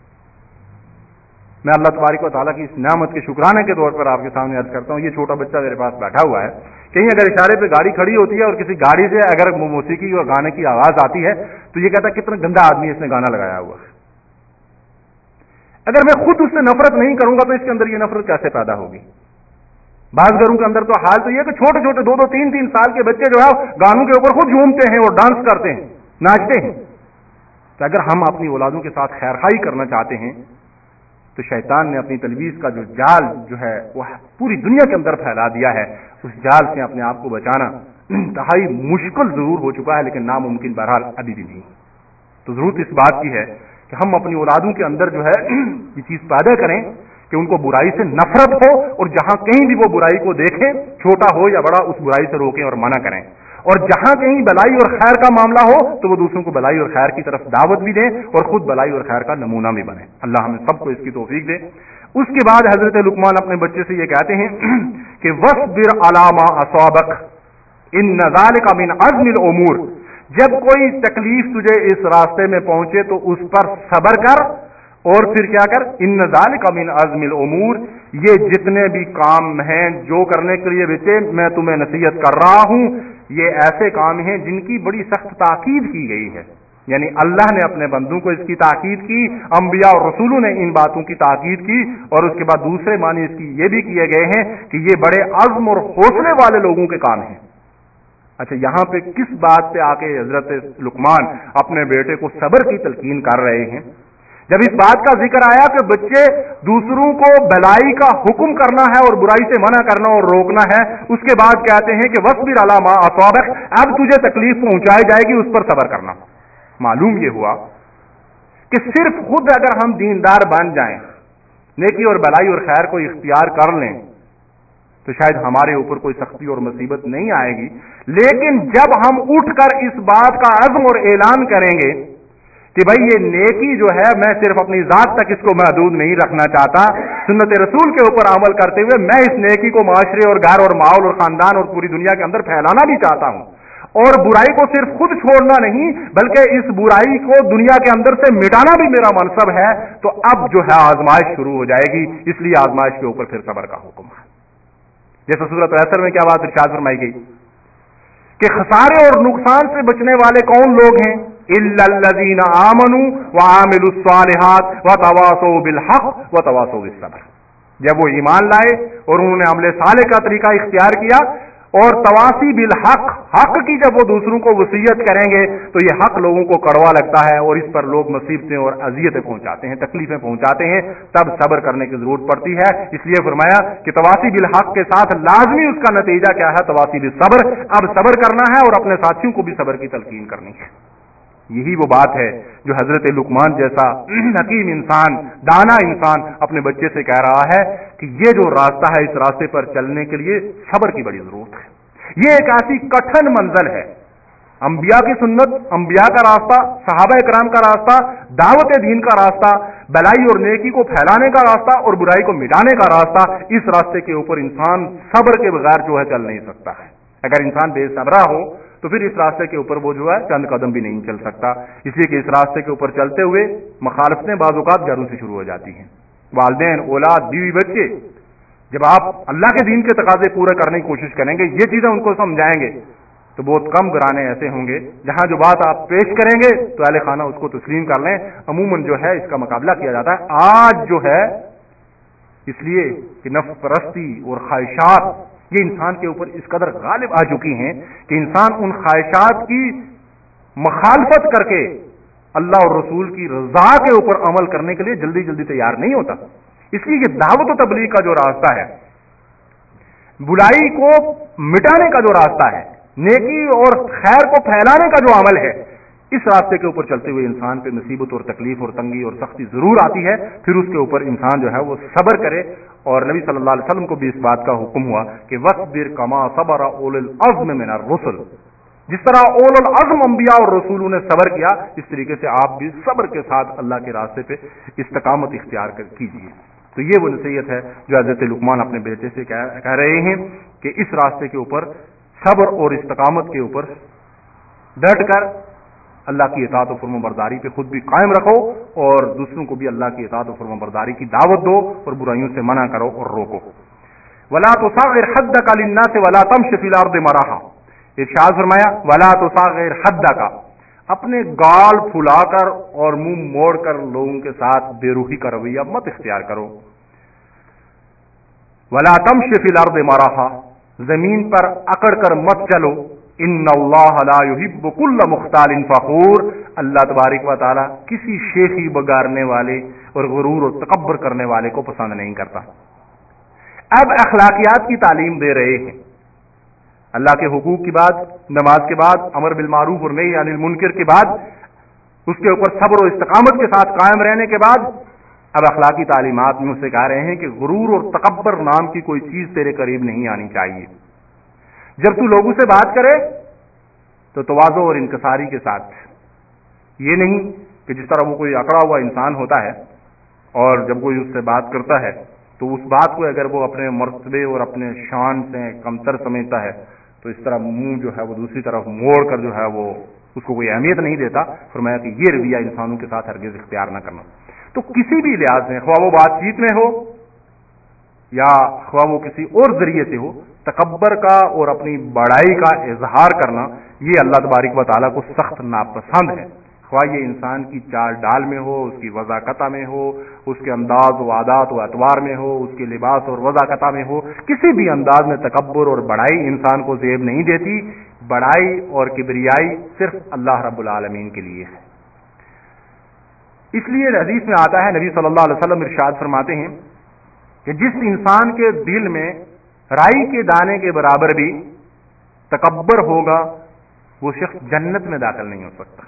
میں اللہ تبارک و تعالیٰ کی اس نعمت کے شکرانے کے طور پر آپ کے سامنے عرض کرتا ہوں، یہ چھوٹا بچہ میرے پاس بیٹھا ہوا ہے، کہیں اگر اشارے پہ گاڑی کھڑی ہوتی ہے اور کسی گاڑی سے اگر موسیقی اور گانے کی آواز آتی ہے تو یہ کہتا ہے کتنا گندا آدمی اس نے گانا لگایا ہوا ہے. اگر میں خود اس سے نفرت نہیں کروں گا تو اس کے اندر یہ نفرت کیسے پیدا ہوگی؟ بعض گھروں کے اندر تو حال تو یہ کہ چھوٹے چھوٹے دو دو تین تین سال کے بچے جو ہے گانوں کے اوپر خود جھومتے ہیں اور ڈانس کرتے ہیں، ناچتے ہیں۔ کہ اگر ہم اپنی اولادوں کے ساتھ خیر خواہی کرنا چاہتے ہیں تو شیطان نے اپنی تلویز کا جو جال جو ہے وہ پوری دنیا کے اندر پھیلا دیا ہے، اس جال سے اپنے آپ کو بچانا انتہائی مشکل ضرور ہو چکا ہے، لیکن ناممکن بہرحال ابھی بھی نہیں۔ تو ضرورت اس بات کی ہے کہ ہم اپنی اولادوں کے اندر جو ہے یہ چیز پیدا کریں کہ ان کو برائی سے نفرت ہو، اور جہاں کہیں بھی وہ برائی کو دیکھیں، چھوٹا ہو یا بڑا، اس برائی سے روکیں اور منع کریں، اور جہاں کہیں بلائی اور خیر کا معاملہ ہو تو وہ دوسروں کو بلائی اور خیر کی طرف دعوت بھی دیں اور خود بلائی اور خیر کا نمونہ بھی بنیں۔ اللہ ہمیں سب کو اس کی توفیق دے۔ اس کے بعد حضرت لقمان اپنے بچے سے یہ کہتے ہیں کہ وَاصْبِرْ عَلَىٰ مَا أَصَابَكَ إِنَّ ذَلِكَ مِنْ عَزْمِ الْأُمُورِ، جب کوئی تکلیف تجھے اس راستے میں پہنچے تو اس پر صبر کر، اور پھر کیا کر، ان ذالک من عزم الامور، یہ جتنے بھی کام ہیں جو کرنے کے لیے بچے میں تمہیں نصیحت کر رہا ہوں، یہ ایسے کام ہیں جن کی بڑی سخت تاکید کی گئی ہے۔ یعنی اللہ نے اپنے بندوں کو اس کی تاکید کی، انبیاء اور رسولوں نے ان باتوں کی تاکید کی، اور اس کے بعد دوسرے معنی اس کی یہ بھی کیے گئے ہیں کہ یہ بڑے عزم اور حوصلے والے لوگوں کے کام ہیں۔ اچھا، یہاں پہ کس بات پہ آ کے حضرت لقمان اپنے بیٹے کو صبر کی تلقین کر رہے ہیں؟ جب اس بات کا ذکر آیا کہ بچے دوسروں کو بلائی کا حکم کرنا ہے اور برائی سے منع کرنا اور روکنا ہے، اس کے بعد کہتے ہیں کہ وَاصْبِرْ عَلَىٰ مَا أَصَابَكَ، اب تجھے تکلیف پہنچائی جائے گی، اس پر صبر کرنا۔ معلوم یہ ہوا کہ صرف خود اگر ہم دیندار بن جائیں، نیکی اور بلائی اور خیر کو اختیار کر لیں، تو شاید ہمارے اوپر کوئی سختی اور مصیبت نہیں آئے گی، لیکن جب ہم اٹھ کر اس بات کا عزم اور اعلان کریں گے کہ بھائی یہ نیکی جو ہے میں صرف اپنی ذات تک اس کو محدود نہیں رکھنا چاہتا، سنت رسول کے اوپر عمل کرتے ہوئے میں اس نیکی کو معاشرے اور گھر اور ماحول اور خاندان اور پوری دنیا کے اندر پھیلانا بھی چاہتا ہوں، اور برائی کو صرف خود چھوڑنا نہیں بلکہ اس برائی کو دنیا کے اندر سے مٹانا بھی میرا منصب ہے، تو اب جو ہے آزمائش شروع ہو جائے گی، اس لیے آزمائش کے اوپر پھر صبر کا حکم ہے۔ جیسے سورۃ العصر میں کیا بات ارشاد فرمائی گئی کہ خسارے اور نقصان سے بچنے والے کون لوگ ہیں؟ الا الذین آمنوا وعملوا الصالحات وتواصوا بالحق وتواصوا بالصبر، جب وہ ایمان لائے اور انہوں نے عمل صالح کا طریقہ اختیار کیا اور تواصی بالحق، حق کی جب وہ دوسروں کو وصیت کریں گے تو یہ حق لوگوں کو کڑوا لگتا ہے اور اس پر لوگ مصیبتیں اور اذیتیں پہنچاتے ہیں، تکلیفیں پہنچاتے ہیں، تب صبر کرنے کی ضرورت پڑتی ہے۔ اس لیے فرمایا کہ تواصی بالحق کے ساتھ لازمی اس کا نتیجہ کیا ہے؟ تواصی بالصبر، اب صبر کرنا ہے اور اپنے ساتھیوں کو بھی صبر کی تلقین کرنی ہے۔ یہی وہ بات ہے جو حضرت لقمان جیسا حکیم انسان، دانا انسان اپنے بچے سے کہہ رہا ہے کہ یہ جو راستہ ہے، اس راستے پر چلنے کے لیے صبر کی بڑی ضرورت ہے۔ یہ ایک ایسی کٹھن منزل ہے، انبیاء کی سنت، انبیاء کا راستہ، صحابہ کرام کا راستہ، دعوت دین کا راستہ، بلائی اور نیکی کو پھیلانے کا راستہ اور برائی کو مٹانے کا راستہ، اس راستے کے اوپر انسان صبر کے بغیر جو ہے چل نہیں سکتا ہے۔ اگر انسان بے صبرا ہو تو پھر اس راستے کے اوپر وہ جو ہے چند قدم بھی نہیں چل سکتا، اس لیے کہ اس راستے کے اوپر چلتے ہوئے مخالفتیں بعض اوقات گھروں سے شروع ہو جاتی ہیں۔ والدین، اولاد، بیوی بچے جب آپ اللہ کے دین کے تقاضے پورے کرنے کی کوشش کریں گے، یہ چیزیں ان کو سمجھائیں گے، تو بہت کم گھرانے ایسے ہوں گے جہاں جو بات آپ پیش کریں گے تو اہل خانہ اس کو تسلیم کر لیں۔ عموماً جو ہے اس کا مقابلہ کیا جاتا ہے۔ آج جو ہے اس لیے کہ نفس پرستی اور خواہشات یہ انسان کے اوپر اس قدر غالب آ چکی ہیں کہ انسان ان خواہشات کی مخالفت کر کے اللہ اور رسول کی رضا کے اوپر عمل کرنے کے لیے جلدی جلدی تیار نہیں ہوتا۔ اس لیے کہ دعوت و تبلیغ کا جو راستہ ہے، برائی کو مٹانے کا جو راستہ ہے، نیکی اور خیر کو پھیلانے کا جو عمل ہے، اس راستے کے اوپر چلتے ہوئے انسان پہ مصیبت اور تکلیف اور تنگی اور سختی ضرور آتی ہے، پھر اس کے اوپر انسان جو ہے وہ صبر کرے۔ اور نبی صلی اللہ علیہ وسلم کو بھی اس بات کا حکم ہوا کہ وَاصْبِرْ كَمَا صَبَرَ أُولُو الْعَزْمِ مِنَ الرُّسُلِ، جس طرح اولو العزم انبیاء اور رسولوں نے صبر کیا، اس طریقے سے آپ بھی صبر کے ساتھ اللہ کے راستے پہ استقامت اختیار کیجیے۔ تو یہ وہ نصیحت ہے جو حضرت لقمان اپنے بیٹے سے کہہ رہے ہیں کہ اس راستے کے اوپر صبر اور استقامت کے اوپر ڈٹ کر اللہ کی اطاعت و فرما برداری پہ خود بھی قائم رکھو اور دوسروں کو بھی اللہ کی اطاعت و فرما برداری کی دعوت دو اور برائیوں سے منع کرو اور روکو۔ ولا تصغر حدك للناس ولا تمشي في الارض مرحا، ارشاد فرمایا ولا تصغر حدك، اپنے گال پھلا کر اور منہ موڑ کر لوگوں کے ساتھ بے روحی کا رویہ مت اختیار کرو۔ वला तमशी फिल अर्द मराहा, जमीन पर अकड़ कर मत चलो, इन्न अल्लाह ला युहिब्बु कुल्ल मुख्तालिन फखूर, अल्लाह तबारक व तआला किसी शेखी बगाड़ने वाले और गुरूर और तकब्बर करने वाले को पसंद नहीं करता। अब अखलाकियात की तालीम दे रहे हैं। अल्लाह के हुकूक की बात, नमाज के बाद, अमर बिल मारूफ और नही अनिल मुनकर के बाद, उसके ऊपर सब्र और इस्तकामत के साथ कायम रहने के बाद अब अखलाकी तालीमात में उससे कह रहे हैं कि गुरूर और तकब्बर नाम की कोई चीज तेरे करीब नहीं आनी चाहिए। जब तू लोगों से बात करे तो तवाज़ो और इनकसारी के साथ, ये नहीं कि जिस तरह वो कोई अकड़ा हुआ इंसान होता है और जब कोई उससे बात करता है तो उस बात को अगर वो अपने मर्तबे और अपने शान से कमतर समझता है तो इस तरह मुंह जो है वो दूसरी तरफ मोड़ कर जो है वो उसको कोई अहमियत नहीं देता। फरमाया कि ये रवैया इंसानों के साथ हरगिज़ इख्तियार न करना। तो किसी भी लिहाज में, ख्वाह वो बातचीत में हो या ख्वाह वो किसी और जरिए से हो, तकब्बर का और अपनी बड़ाई का इजहार करना ये अल्लाह तबारक व तआला को सख्त नापसंद है। ख्वाह ये इंसान की चाल डाल में हो, उसकी वज़ाकता में हो, उसके अंदाज व आदात व अतवार में हो, उसके लिबास और वज़ाकता में हो, किसी भी अंदाज में तकब्बर और बड़ाई इंसान को ज़ेब नहीं देती। बड़ाई और किबरियाई सिर्फ अल्लाह रब्बुल आलमीन के लिए है। इसलिए हदीस में आता है, नबी सल्लल्लाहु अलैहि वसल्लम इरशाद फरमाते हैं कि जिस इंसान के दिल में राई के दाने के बराबर भी तकब्बर होगा वो शख्स जन्नत में दाखिल नहीं हो सकता।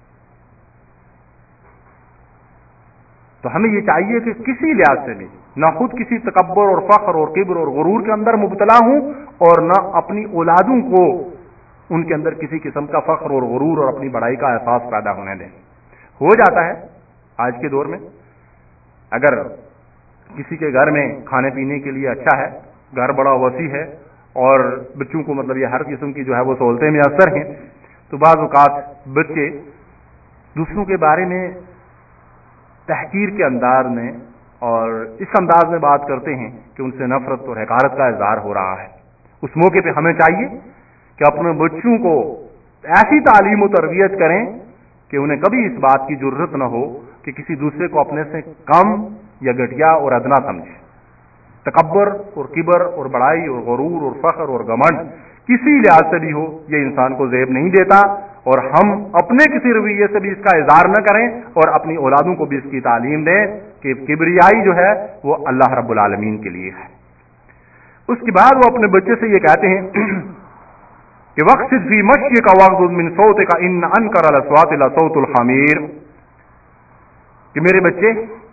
तो हमें ये चाहिए कि किसी लिहाज से भी न खुद किसी तकब्बर और फख्र और किब्र और गुरूर के अंदर मुबतला हूं और न अपनी औलादों को उनके अंदर किसी किस्म का फख्र और गुरूर और अपनी बड़ाई का एहसास पैदा होने दें। हो जाता है आज के दौर में, अगर किसी के घर में खाने पीने के लिए अच्छा है, घर बड़ा वसी है और बच्चों को मतलब ये हर किस्म की जो है वो सहूलतें मुयस्सर हैं, तो बाज़ औक़ात बच्चे दूसरों के बारे में तहकीर के अंदाज में और इस अंदाज में बात करते हैं कि उनसे नफरत और हकारत का इज़हार हो रहा है। उस मौके पे हमें चाहिए कि अपने बच्चों को ऐसी तालीम और तरबियत करें कि उन्हें कभी इस बात की जुर्रत न हो कि किसी दूसरे को अपने से कम या घटिया और अदना समझे। तकब्बर और किबर और बड़ाई और गुरूर और फख्र और घमंड किसी लिहाज से भी हो, ये इंसान को ज़ेब नहीं देता और हम अपने किसी रवैये से भी इसका इज़हार न करें और अपनी औलादों को भी इसकी तालीम दें कि किबरियाई जो है वो अल्लाह रब्बुल आलमीन के लिए है। उसके बाद वो अपने बच्चे से ये कहते हैं कि वक़्सिद फी मश्यिका वग़्ज़ुज़ मिन सौतिका इन्न अनकर अलअस्वाति लसौतुल हमीर, कि मेरे बच्चे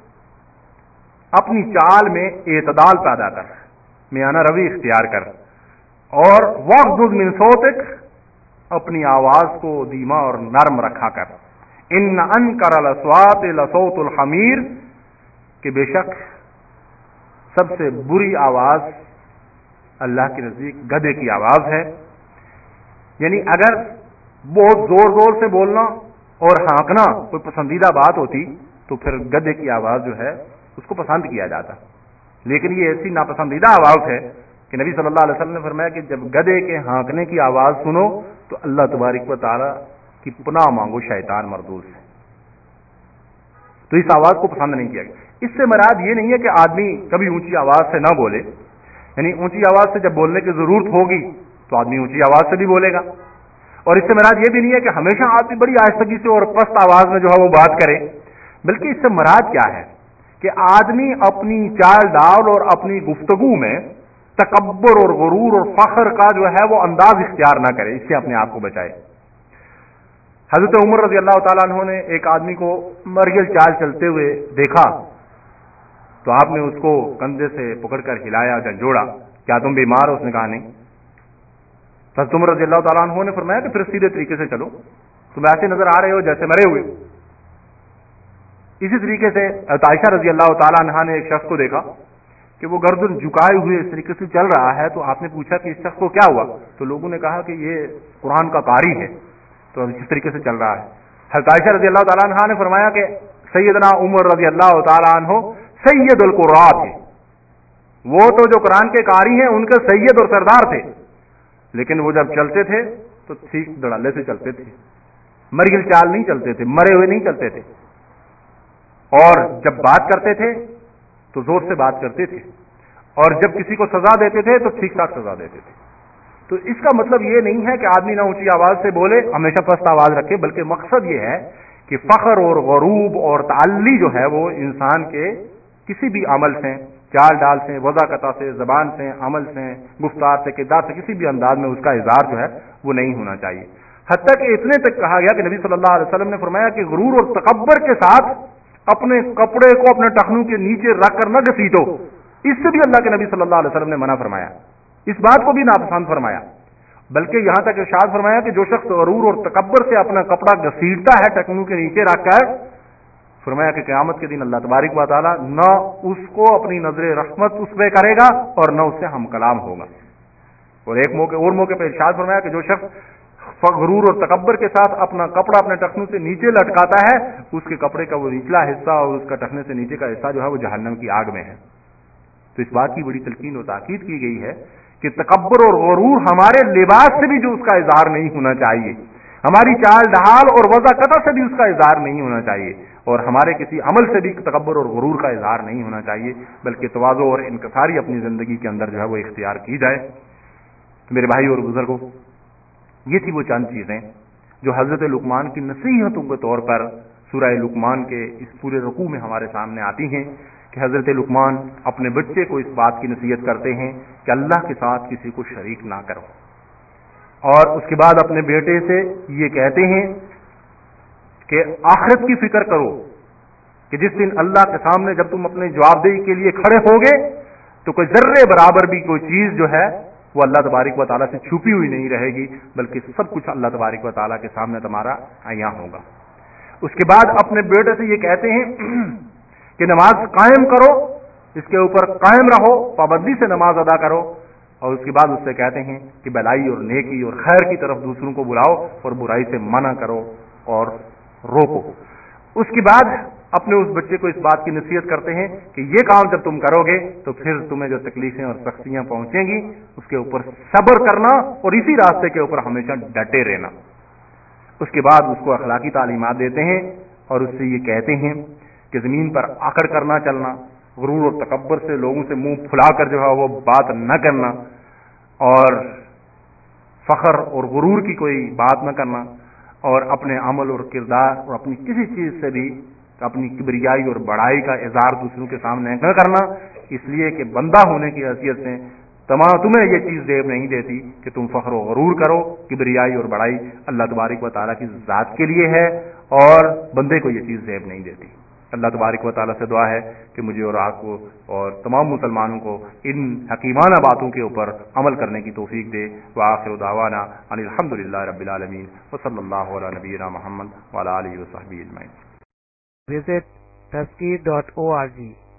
अपनी चाल में एतदाल पैदा कर, मियाना रवि इख्तियार कर, और वग़्ज़ुज़ मिन सौतिक, अपनी आवाज को धीमा और नर्म रखा कर। इन्न अनकर अलअस्वाति लसौतुल हमीर, कि बेशक सबसे बुरी आवाज अल्लाह के नजदीक गधे की आवाज है। यानी अगर बहुत जोर जोर से बोलना और हाँकना कोई पसंदीदा बात होती तो फिर गधे की आवाज जो है उसको पसंद किया जाता, लेकिन ये ऐसी नापसंदीदा आवाज है कि नबी सल्लल्लाहु अलैहि वसल्लम ने फरमाया कि जब गधे के हाँकने की आवाज सुनो तो अल्लाह तबारक व तआला की पनाह मांगो शैतान मरदूद से। तो इस आवाज को पसंद नहीं किया गया। इससे मराद ये नहीं है कि आदमी कभी ऊंची आवाज से ना बोले, यानी ऊंची आवाज से जब बोलने की जरूरत होगी तो आदमी ऊंची आवाज से भी बोलेगा, और इससे मराद ये भी नहीं है कि हमेशा आदमी बड़ी आहिस्तगी से और पस्त आवाज में जो है वो बात करे, बल्कि इससे मराद क्या है कि आदमी अपनी चाल डाल और अपनी गुफ्तगू में तकब्बर और गुरूर और फख्र का जो है वो अंदाज इख्तियार ना करे, इससे अपने आप को बचाए। हजरत उमर रजी अल्लाह ताला अन्हु ने एक आदमी को मरियल चाल चलते हुए देखा तो आपने उसको कंधे से पकड़कर हिलाया, झंझोड़ा, क्या तुम बीमार हो? उसने कहा नहीं। हजरत उमर रजी अल्लाह ताला अन्हु ने फरमाया कि फिर सीधे तरीके से चलो, तुम ऐसे नजर आ रहे हो जैसे मरे हुए। इसी तरीके से आयशा रजी अल्लाह ताला अन्हा ने एक शख्स को देखा कि वो गर्दन झुकाए हुए इस तरीके से चल रहा है, तो आपने पूछा कि इस शख्स को क्या हुआ? तो लोगों ने कहा कि ये कुरान का कारी है, तो इस तरीके से चल रहा है। हज़रत आयशा रज़ी अल्लाह ताला अन्हा ने फरमाया कि सैयदना उमर रज़ी अल्लाह ताला अन्हु सैयदुल कुर्रात थे, वो तो जो कुरान के कारी हैं उनके सैयद और सरदार थे, लेकिन वो जब चलते थे तो ठीक धड़ल्ले से चलते थे, मरियल चाल नहीं चलते थे, मरे हुए नहीं चलते थे, और जब बात करते थे तो जोर से बात करते थे, اور جب کسی کو سزا دیتے تھے تو ٹھیک ٹھاک سزا دیتے تھے. تو اس کا مطلب یہ نہیں ہے کہ آدمی نہ اونچی آواز سے بولے، ہمیشہ پست آواز رکھے، بلکہ مقصد یہ ہے کہ فخر اور غروب اور تعلی جو ہے وہ انسان کے کسی بھی عمل سے، چال ڈال سے، وضاقتہ سے، زبان سے، عمل سے، گفتار سے، کردار سے، کسی بھی انداز میں اس کا اظہار جو ہے وہ نہیں ہونا چاہیے. حتیٰ کہ اتنے تک کہا گیا کہ نبی صلی اللہ علیہ وسلم نے فرمایا کہ غرور اور تکبر کے ساتھ اپنے کپڑے کو اپنے ٹخنوں کے نیچے رکھ کر نہ گھسیٹو. اس سے بھی اللہ کے نبی صلی اللہ علیہ وسلم نے منع فرمایا، اس بات کو بھی ناپسند فرمایا. بلکہ یہاں تک ارشاد فرمایا کہ جو شخص غرور اور تکبر سے اپنا کپڑا گھسیٹتا ہے ٹخنوں کے نیچے رکھ کر، فرمایا کہ قیامت کے دن اللہ تبارک و تعالی نہ اس کو اپنی نظر رحمت اس پہ کرے گا اور نہ اس سے ہم کلام ہوگا. اور ایک موقع اور موقع پہ ارشاد فرمایا کہ جو شخص غرور اور تکبر کے ساتھ اپنا کپڑا اپنے ٹخنوں سے نیچے لٹکاتا ہے، اس کے کپڑے کا وہ نچلا حصہ اور اس کا ٹخنے سے نیچے کا حصہ جو ہے وہ جہنم کی آگ میں ہے. تو اس بات کی بڑی تلقین و تاکید کی گئی ہے کہ تکبر اور غرور ہمارے لباس سے بھی جو اس کا اظہار نہیں ہونا چاہیے، ہماری چال ڈھال اور وضاقتہ سے بھی اس کا اظہار نہیں ہونا چاہیے، اور ہمارے کسی عمل سے بھی تکبر اور غرور کا اظہار نہیں ہونا چاہیے، بلکہ تواضع اور انکساری اپنی زندگی کے اندر جو ہے وہ اختیار کی جائے. میرے بھائی اور بزرگوں، یہ تھی وہ چند چیزیں جو حضرت لقمان کی نصیحتوں کے طور پر سورہ لقمان کے اس پورے رکوع میں ہمارے سامنے آتی ہیں کہ حضرت لقمان اپنے بچے کو اس بات کی نصیحت کرتے ہیں کہ اللہ کے ساتھ کسی کو شریک نہ کرو، اور اس کے بعد اپنے بیٹے سے یہ کہتے ہیں کہ آخرت کی فکر کرو کہ جس دن اللہ کے سامنے جب تم اپنے جواب دہی کے لیے کھڑے ہوگے تو کوئی ذرے برابر بھی کوئی چیز جو ہے وہ اللہ تبارک و تعالیٰ سے چھپی ہوئی نہیں رہے گی، بلکہ سب کچھ اللہ تبارک و تعالیٰ کے سامنے تمہارا عیاں ہوگا. اس کے بعد اپنے بیٹے سے یہ کہتے ہیں کہ نماز قائم کرو، اس کے اوپر قائم رہو، پابندی سے نماز ادا کرو، اور اس کے بعد اس سے کہتے ہیں کہ بھلائی اور نیکی اور خیر کی طرف دوسروں کو بلاؤ اور برائی سے منع کرو اور روکو. اس کے بعد اپنے اس بچے کو اس بات کی نصیحت کرتے ہیں کہ یہ کام جب تم کرو گے تو پھر تمہیں جو تکلیفیں اور سختیاں پہنچیں گی اس کے اوپر صبر کرنا اور اسی راستے کے اوپر ہمیشہ ڈٹے رہنا. اس کے بعد اس کو اخلاقی تعلیمات دیتے ہیں اور اس سے یہ کہتے ہیں کہ زمین پر آکڑ کر نہ چلنا، غرور اور تکبر سے لوگوں سے منہ پھلا کر جو ہے وہ بات نہ کرنا، اور فخر اور غرور کی کوئی بات نہ کرنا، اور اپنے عمل اور کردار اور اپنی کسی چیز سے بھی اپنی کبریائی اور بڑائی کا اظہار دوسروں کے سامنے نہ کرنا، اس لیے کہ بندہ ہونے کی حیثیت سے تمام تمہیں یہ چیز زیب نہیں دیتی کہ تم فخر و غرور کرو. کبریائی اور بڑائی اللہ تبارک و تعالیٰ کی ذات کے لیے ہے اور بندے کو یہ چیز زیب نہیں دیتی. اللہ تبارک و تعالیٰ سے دعا ہے کہ مجھے اور آپ کو اور تمام مسلمانوں کو ان حکیمانہ باتوں کے اوپر عمل کرنے کی توفیق دے. وآخر دعوانا ان الحمد للہ رب العالمین وصلی اللہ علی نبینا محمد وعلی آلہ وصحبہ اجمعین. Visit tazkir dot org